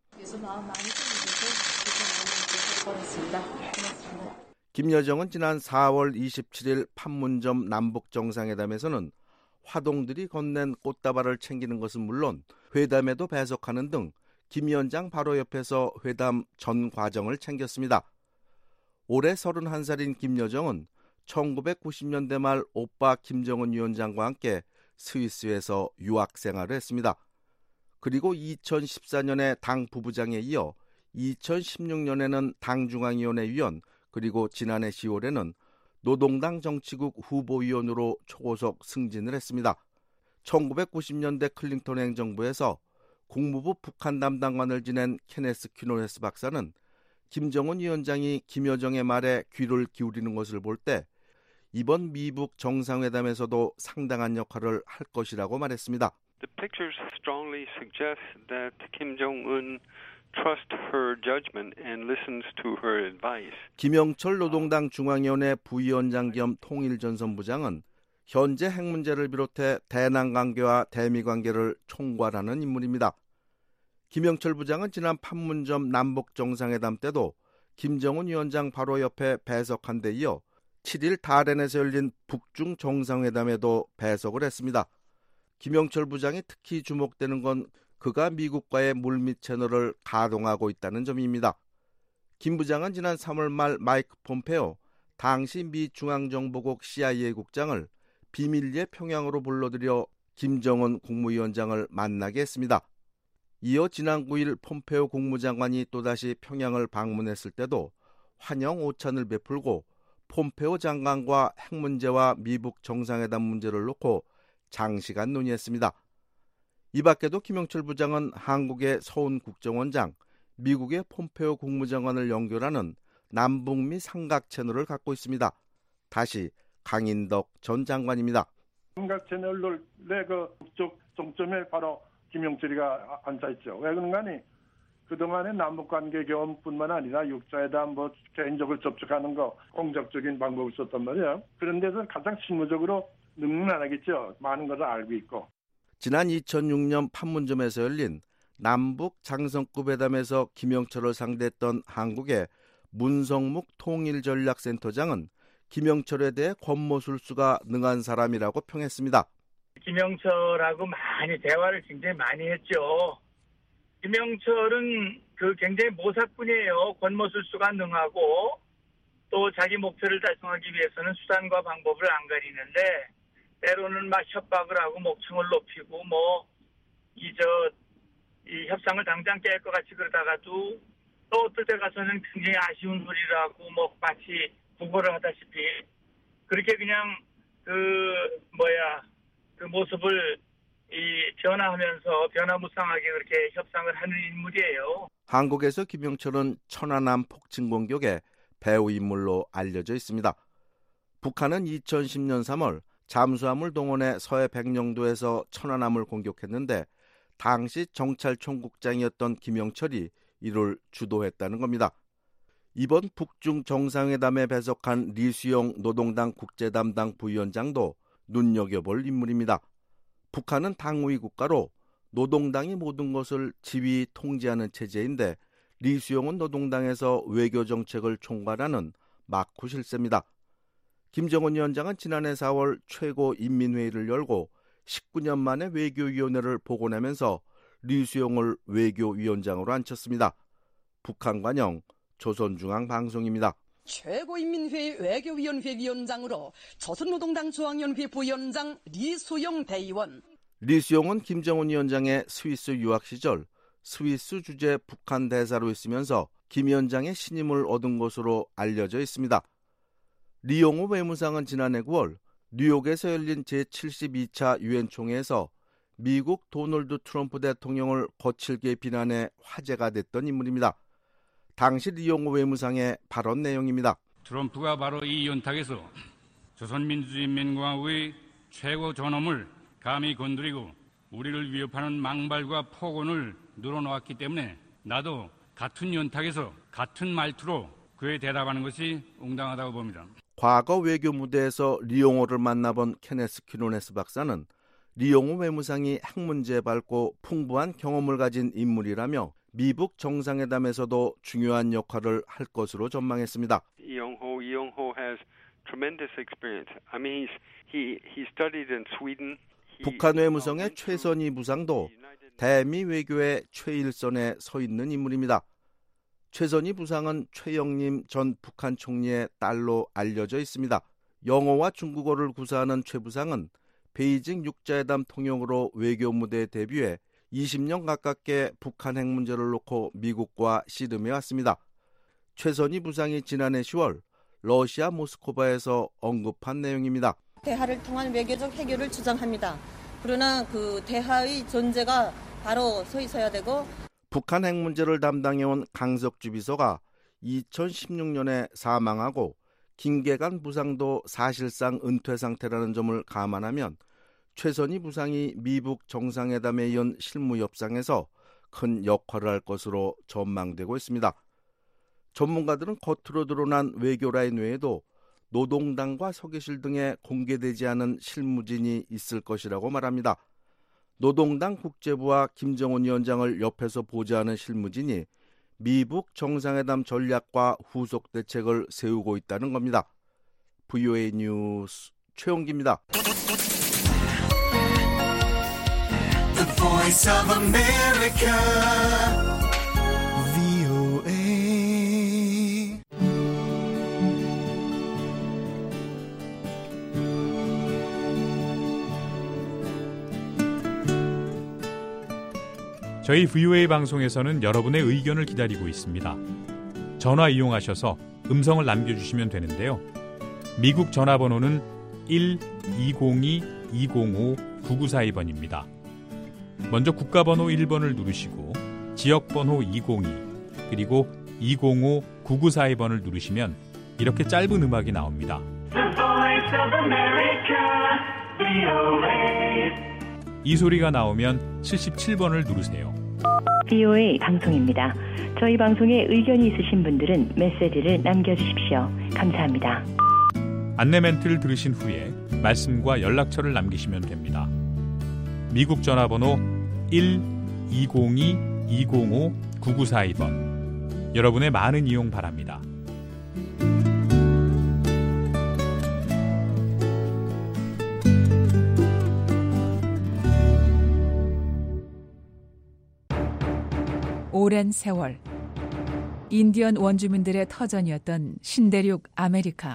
김여정은 지난 사월 이십칠일 판문점 남북 정상회담에서는 화동들이 건넨 꽃다발을 챙기는 것은 물론 회담에도 배석하는 등 김 위원장 바로 옆에서 회담 전 과정을 챙겼습니다. 올해 서른한 살인 김여정은 천구백구십 년대 말 오빠 김정은 위원장과 함께 스위스에서 유학 생활을 했습니다. 그리고 이천십사 년에 당 부부장에 이어 이천십육 년에는 당중앙위원회 위원 그리고 지난해 시월에는 노동당 정치국 후보위원으로 초고속 승진을 했습니다. 천구백구십 년대 클린턴 행정부에서 국무부 북한 담당관을 지낸 케네스 퀴노네스 박사는 김정은 위원장이 김여정의 말에 귀를 기울이는 것을 볼 때 이번 미북 정상회담에서도 상당한 역할을 할 것이라고 말했습니다. The pictures strongly suggest that Kim Jong-un trusts her judgment and listens to her advice. 김영철 노동당 중앙위원회 부위원장 겸 통일전선부장은 현재 핵 문제를 비롯해 대남 관계와 대미 관계를 총괄하는 인물입니다. 김영철 부장은 지난 판문점 남북 정상회담 때도 김정은 위원장 바로 옆에 배석한 데 이어 칠일 다롄에서 열린 북중 정상회담에도 배석을 했습니다. 김영철 부장이 특히 주목되는 건 그가 미국과의 물밑 채널을 가동하고 있다는 점입니다. 김 부장은 지난 삼월 말 마이크 폼페오 당시 미 중앙정보국 씨아이에이 국장을 비밀리에 평양으로 불러들여 김정은 국무위원장을 만나게 했습니다. 이어 지난 구일 폼페오 국무장관이 또다시 평양을 방문했을 때도 환영 오찬을 베풀고 폼페오 장관과 핵 문제와 미북 정상회담 문제를 놓고 장시간 논의했습니다. 이 밖에도 김영철 부장은 한국의 서훈 국정원장, 미국의 폼페오 국무장관을 연결하는 남북미 삼각 채널을 갖고 있습니다. 다시 강인덕 전 장관입니다. 삼각 채널의 그 북쪽 정점에 바로 김영철이가 앉아있죠. 왜 그런가 하니 그동안의 남북관계 교환뿐만 아니라 육자회담 뭐 개인적으로 접촉하는 거 공적적인 방법을 썼단 말이에요. 그런 데서 가장 실무적으로 능은 안 하겠죠. 많은 것을 알고 있고. 지난 이천육 년 판문점에서 열린 남북 장성급 회담에서 김영철을 상대했던 한국의 문성묵 통일전략센터장은 김영철에 대해 권모술수가 능한 사람이라고 평했습니다. 김영철하고 많이 대화를 굉장히 많이 했죠. 김영철은 그 굉장히 모사꾼이에요. 권모술수가 능하고 또 자기 목표를 달성하기 위해서는 수단과 방법을 안 가리는데 때로는 막 협박을 하고 목청을 높이고 뭐 이 저 이 협상을 당장 깰 것 같이 그러다가도 또 어떨 때 가서는 굉장히 아쉬운 소리를 하고 뭐 마치 구걸을 하다시피 그렇게 그냥 그 뭐야 그 모습을 이 변화하면서 변화무쌍하게 그렇게 협상을 하는 인물이에요. 한국에서 김영철은 천안함 폭침 공격의 배후 인물로 알려져 있습니다. 북한은 이천십 년 삼월 잠수함을 동원해 서해 백령도에서 천안함을 공격했는데 당시 정찰총국장이었던 김영철이 이를 주도했다는 겁니다. 이번 북중 정상회담에 배석한 리수용 노동당 국제담당 부위원장도 눈여겨볼 인물입니다. 북한은 당우위 국가로 노동당이 모든 것을 지휘 통제하는 체제인데 리수용은 노동당에서 외교정책을 총괄하는 막후 실세입니다. 김정은 위원장은 지난해 사월 최고인민회의를 열고 십구 년 만에 외교위원회를 복원하면서 리수용을 외교위원장으로 앉혔습니다. 북한 관영 조선중앙방송입니다. 최고인민회의 외교위원회 위원장으로 조선노동당 중앙위원회 부위원장 리수용 대의원. 리수용은 김정은 위원장의 스위스 유학 시절 스위스 주재 북한 대사로 있으면서 김 위원장의 신임을 얻은 것으로 알려져 있습니다. 리용호 외무상은 지난해 구월 뉴욕에서 열린 제칠십이 차 유엔 총회에서 미국 도널드 트럼프 대통령을 거칠게 비난해 화제가 됐던 인물입니다. 당시 리용호 외무상의 발언 내용입니다. 트럼프가 바로 이 연탁에서 조선민주주의인민공화국의 최고 존엄을 감히 건드리고 우리를 위협하는 망발과 폭언을 늘어놓았기 때문에 나도 같은 연탁에서 같은 말투로 그에 대답하는 것이 응당하다고 봅니다. 과거 외교 무대에서 리용호를 만나본 케네스 퀴노네스 박사는 리용호 외무상이 핵 문제에 밝고 풍부한 경험을 가진 인물이라며 미북 정상회담에서도 중요한 역할을 할 것으로 전망했습니다. 이용호, 이용호 has tremendous experience. I mean, he he studied in Sweden. 북한 외무성의 최선희 부상도 대미 외교의 최일선에 서 있는 인물입니다. 최선희 부상은 최영림 전 북한 총리의 딸로 알려져 있습니다. 영어와 중국어를 구사하는 최 부상은 베이징 육자회담 통역으로 외교 무대에 데뷔해 이십 년 가깝게 북한 핵 문제를 놓고 미국과 씨름해 왔습니다. 최선희 부상이 지난해 시월 러시아 모스크바에서 언급한 내용입니다. 대화를 통한 외교적 해결을 주장합니다. 그러나 그 대화의 존재가 바로 서 있어야 되고 북한 핵 문제를 담당해온 강석주 비서가 이천십육 년에 사망하고 김계관 부상도 사실상 은퇴 상태라는 점을 감안하면 최선희 부상이 미북 정상회담에 이은 실무 협상에서 큰 역할을 할 것으로 전망되고 있습니다. 전문가들은 겉으로 드러난 외교 라인 외에도 노동당과 서기실 등에 공개되지 않은 실무진이 있을 것이라고 말합니다. 노동당 국제부와 김정은 위원장을 옆에서 보좌하는 실무진이 미북 정상회담 전략과 후속 대책을 세우고 있다는 겁니다. 브이오에이 뉴스 최용기입니다. The Voice of America, 브이오에이. 저희 브이오에이 방송에서는 여러분의 의견을 기다리고 있습니다. 전화 이용하셔서 음성을 남겨주시면 되는데요. 미국 전화번호는 일 이공이 이공오 구구사이 번입니다. 먼저 국가번호 일 번을 누르시고 지역번호 이공이 그리고 이공오 구구사이 번을 누르시면 이렇게 짧은 음악이 나옵니다. 이 소리가 나오면 칠십칠 번을 누르세요. 브이오에이 방송입니다. 저희 방송에 의견이 있으신 분들은 메시지를 남겨주십시오. 감사합니다. 안내 멘트를 들으신 후에 말씀과 연락처를 남기시면 됩니다. 미국 전화번호 일 이공이 이공오 구구사이 번. 여러분의 많은 이용 바랍니다. 오랜 세월 인디언 원주민들의 터전이었던 신대륙 아메리카.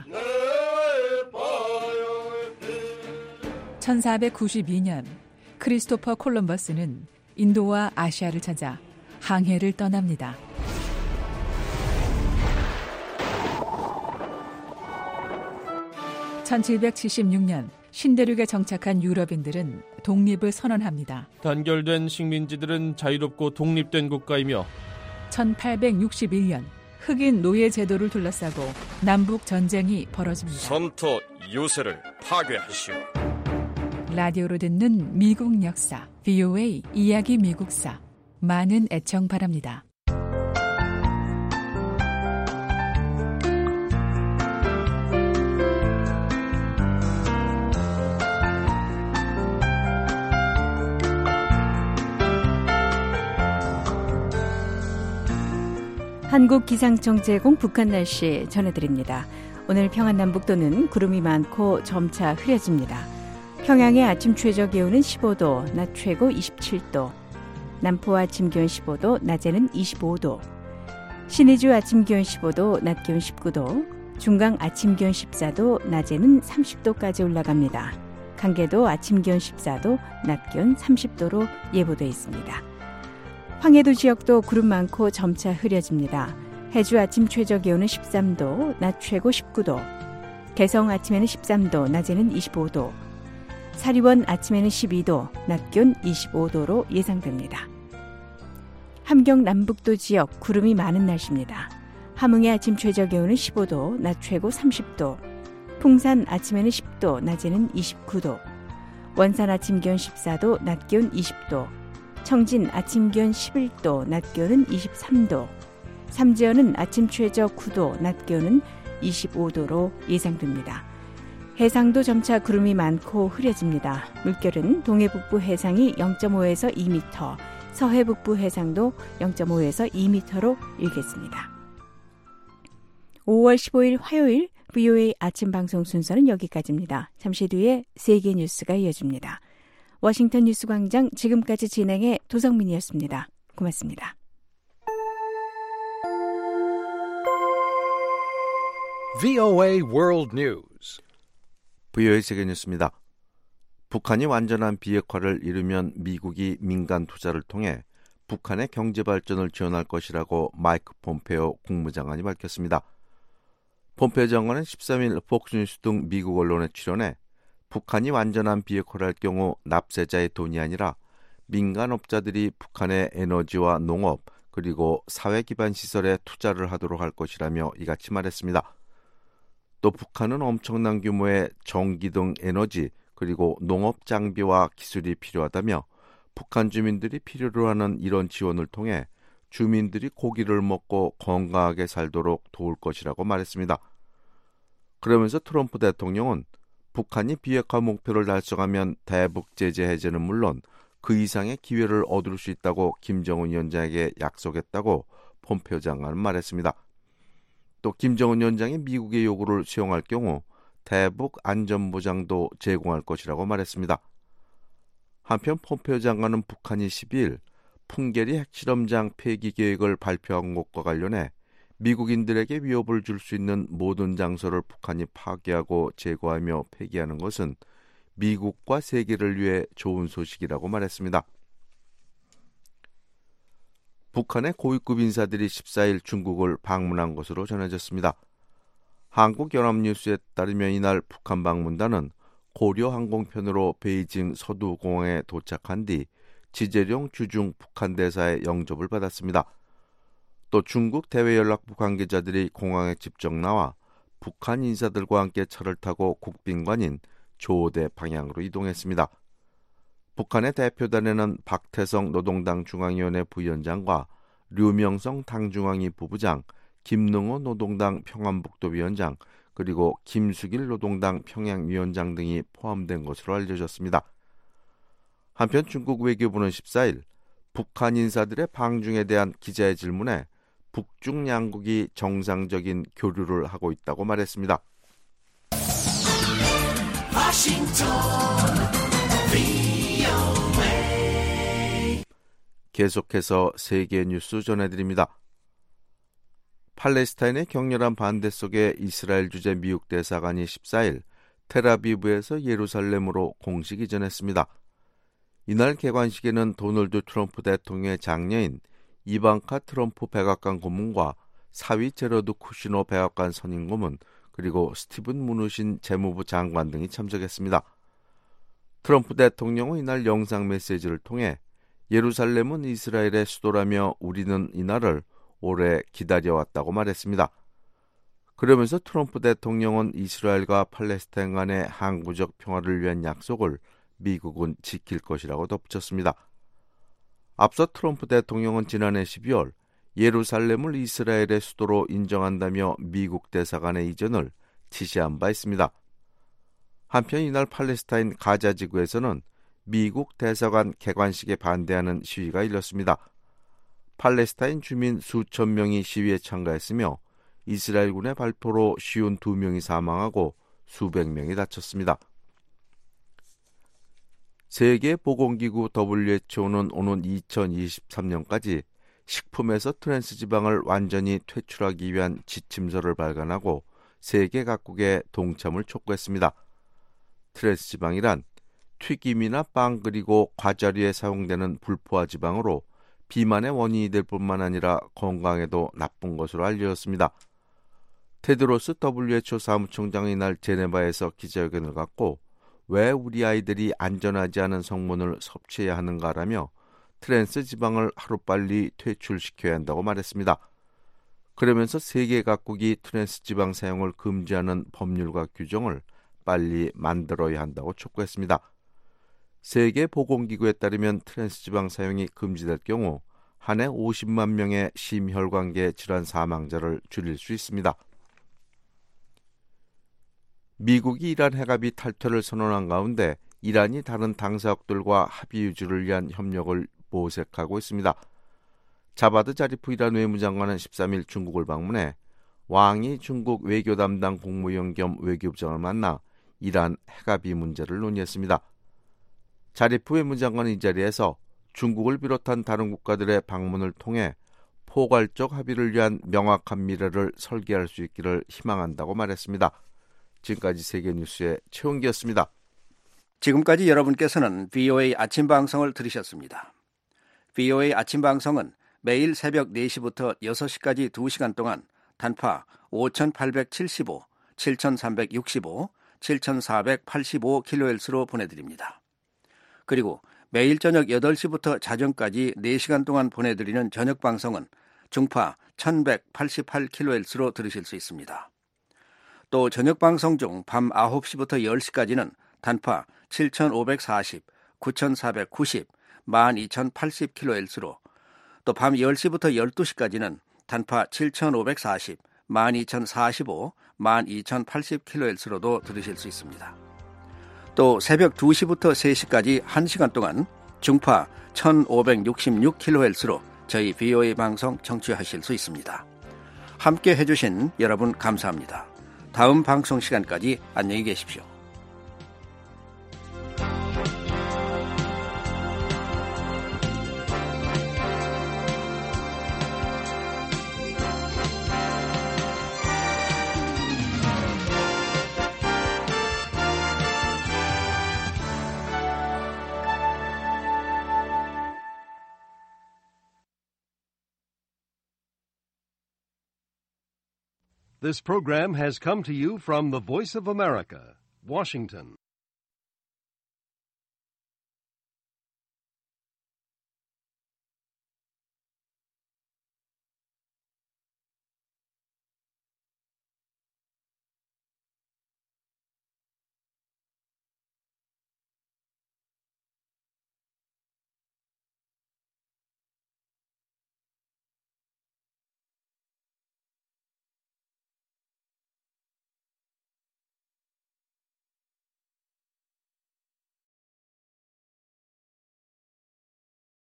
천사백구십이 년 크리스토퍼 콜럼버스는 인도와 아시아를 찾아 항해를 떠납니다. 천칠백칠십육 년 신대륙에 정착한 유럽인들은 독립을 선언합니다. 단결된 식민지들은 자유롭고 독립된 국가이며 천팔백육십일 년 흑인 노예 제도를 둘러싸고 남북 전쟁이 벌어집니다. 섬터 요새를 파괴하시오. 라디오로 듣는 미국 역사 브이오에이 이야기 미국사 많은 애청 바랍니다. 한국기상청 제공 북한 날씨 전해드립니다. 오늘 평안남북도는 구름이 많고 점차 흐려집니다. 평양의 아침 최저 기온은 십오 도, 낮 최고 이십칠 도, 남포 아침 기온 십오 도, 낮에는 이십오 도, 신의주 아침 기온 십오 도, 낮 기온 십구 도, 중강 아침 기온 십사 도, 낮에는 삼십 도까지 올라갑니다. 강계도 아침 기온 십사 도, 낮 기온 삼십 도로 예보되어 있습니다. 황해도 지역도 구름 많고 점차 흐려집니다. 해주 아침 최저 기온은 십삼 도, 낮 최고 십구 도, 개성 아침에는 십삼 도, 낮에는 이십오 도, 사리원 아침에는 십이 도, 낮 기온 이십오 도로 예상됩니다. 함경 남북도 지역 구름이 많은 날씨입니다. 함흥의 아침 최저 기온은 십오 도, 낮 최고 삼십 도, 풍산 아침에는 십 도, 낮에는 이십구 도, 원산 아침 기온 십사 도, 낮 기온 이십 도, 청진 아침 기온 십일 도, 낮 기온은 이십삼 도, 삼지연은 아침 최저 구 도, 낮 기온은 이십오 도로 예상됩니다. 해상도 점차 구름이 많고 흐려집니다. 물결은 동해북부 해상이 영 점 오에서 이 미터, 서해북부 해상도 영 점 오에서 이 미터로 일겠습니다. 오월 십오일 화요일 브이오에이 아침 방송 순서는 여기까지입니다. 잠시 뒤에 세계 뉴스가 이어집니다. 워싱턴 뉴스광장 지금까지 진행의 도성민이었습니다. 고맙습니다. 브이오에이 World News. 브이오에이 세계 뉴스입니다. 북한이 완전한 비핵화를 이루면 미국이 민간 투자를 통해 북한의 경제 발전을 지원할 것이라고 마이크 폼페오 국무장관이 밝혔습니다. 폼페오 장관은 십삼일 폭스뉴스 등 미국 언론에 출연해 북한이 완전한 비핵화를 할 경우 납세자의 돈이 아니라 민간업자들이 북한의 에너지와 농업 그리고 사회 기반 시설에 투자를 하도록 할 것이라며 이같이 말했습니다. 또 북한은 엄청난 규모의 전기 등 에너지 그리고 농업 장비와 기술이 필요하다며 북한 주민들이 필요로 하는 이런 지원을 통해 주민들이 고기를 먹고 건강하게 살도록 도울 것이라고 말했습니다. 그러면서 트럼프 대통령은 북한이 비핵화 목표를 달성하면 대북 제재 해제는 물론 그 이상의 기회를 얻을 수 있다고 김정은 위원장에게 약속했다고 폼페오 장관은 말했습니다. 또 김정은 위원장이 미국의 요구를 수용할 경우 대북 안전보장도 제공할 것이라고 말했습니다. 한편 폼페오 장관은 북한이 십이일 풍계리 핵실험장 폐기 계획을 발표한 것과 관련해 미국인들에게 위협을 줄 수 있는 모든 장소를 북한이 파괴하고 제거하며 폐기하는 것은 미국과 세계를 위해 좋은 소식이라고 말했습니다. 북한의 고위급 인사들이 십사일 중국을 방문한 것으로 전해졌습니다. 한국연합뉴스에 따르면 이날 북한 방문단은 고려 항공편으로 베이징 서두공항에 도착한 뒤 지재룡 주중 북한 대사의 영접을 받았습니다. 또 중국 대외연락부 관계자들이 공항에 직접 나와 북한 인사들과 함께 차를 타고 국빈관인 조대 방향으로 이동했습니다. 북한의 대표단에는 박태성 노동당 중앙위원회 부위원장과 류명성 당중앙위 부부장, 김능호 노동당 평안북도위원장, 그리고 김수길 노동당 평양위원장 등이 포함된 것으로 알려졌습니다. 한편 중국 외교부는 십사일 북한 인사들의 방중에 대한 기자의 질문에 북중 양국이 정상적인 교류를 하고 있다고 말했습니다. 계속해서 세계 뉴스 전해드립니다. 팔레스타인의 격렬한 반대 속에 이스라엘 주재 미국 대사관이 십사일 텔아비브에서 예루살렘으로 공식 이전했습니다. 이날 개관식에는 도널드 트럼프 대통령의 장녀인 이방카 트럼프 백악관 고문과 사위 제러드 쿠시너 백악관 선임 고문, 그리고 스티븐 무누신 재무부 장관 등이 참석했습니다. 트럼프 대통령은 이날 영상 메시지를 통해 예루살렘은 이스라엘의 수도라며 우리는 이날을 오래 기다려왔다고 말했습니다. 그러면서 트럼프 대통령은 이스라엘과 팔레스타인 간의 항구적 평화를 위한 약속을 미국은 지킬 것이라고 덧붙였습니다. 앞서 트럼프 대통령은 지난해 십이월 예루살렘을 이스라엘의 수도로 인정한다며 미국 대사관의 이전을 지시한 바 있습니다. 한편 이날 팔레스타인 가자 지구에서는 미국 대사관 개관식에 반대하는 시위가 일었습니다. 팔레스타인 주민 수천 명이 시위에 참가했으며 이스라엘군의 발포로 오십이 명이 사망하고 수백 명이 다쳤습니다. 세계보건기구 더블유에이치오는 오는 이천이십삼년까지 식품에서 트랜스 지방을 완전히 퇴출하기 위한 지침서를 발간하고 세계 각국의 동참을 촉구했습니다. 트랜스 지방이란 튀김이나 빵 그리고 과자류에 사용되는 불포화 지방으로 비만의 원인이 될 뿐만 아니라 건강에도 나쁜 것으로 알려졌습니다. 테드로스 더블유에이치오 사무총장이 이날 제네바에서 기자회견을 갖고 왜 우리 아이들이 안전하지 않은 성분을 섭취해야 하는가라며 트랜스 지방을 하루빨리 퇴출시켜야 한다고 말했습니다. 그러면서 세계 각국이 트랜스 지방 사용을 금지하는 법률과 규정을 빨리 만들어야 한다고 촉구했습니다. 세계보건기구에 따르면 트랜스 지방 사용이 금지될 경우 한 해 오십만 명의 심혈관계 질환 사망자를 줄일 수 있습니다. 미국이 이란 핵합의 탈퇴를 선언한 가운데 이란이 다른 당사국들과 합의 유지를 위한 협력을 모색하고 있습니다. 자바드 자리프 이란 외무장관은 십삼일 중국을 방문해 왕이 중국 외교 담당 국무위원 겸 외교부장을 만나 이란 핵합의 문제를 논의했습니다. 자리프 외무장관은 이 자리에서 중국을 비롯한 다른 국가들의 방문을 통해 포괄적 합의를 위한 명확한 미래를 설계할 수 있기를 희망한다고 말했습니다. 지금까지 세계뉴스의 최원기였습니다. 지금까지 여러분께서는 브이오에이 아침 방송을 들으셨습니다. 브이오에이 아침 방송은 매일 새벽 네 시부터 여섯 시까지 두 시간 동안 단파 오천팔백칠십오, 칠천삼백육십오, 칠천사백팔십오 킬로헤르츠로 보내드립니다. 그리고 매일 저녁 여덟 시부터 자정까지 네 시간 동안 보내드리는 저녁 방송은 중파 천백팔십팔 킬로헤르츠로 들으실 수 있습니다. 또 저녁 방송 중 밤 아홉 시부터 열 시까지는 단파 칠천오백사십, 구천사백구십, 만 이천팔십 킬로헤르츠로, 또 밤 열 시부터 열두 시까지는 단파 칠천오백사십, 만 이천사십오, 만 이천팔십 킬로헤르츠로도 들으실 수 있습니다. 또 새벽 두 시부터 세 시까지 한 시간 동안 중파 천오백육십육 킬로헤르츠로 저희 브이오에이 방송 청취하실 수 있습니다. 함께 해주신 여러분 감사합니다. 다음 방송 시간까지 안녕히 계십시오. This program has come to you from the Voice of America, Washington.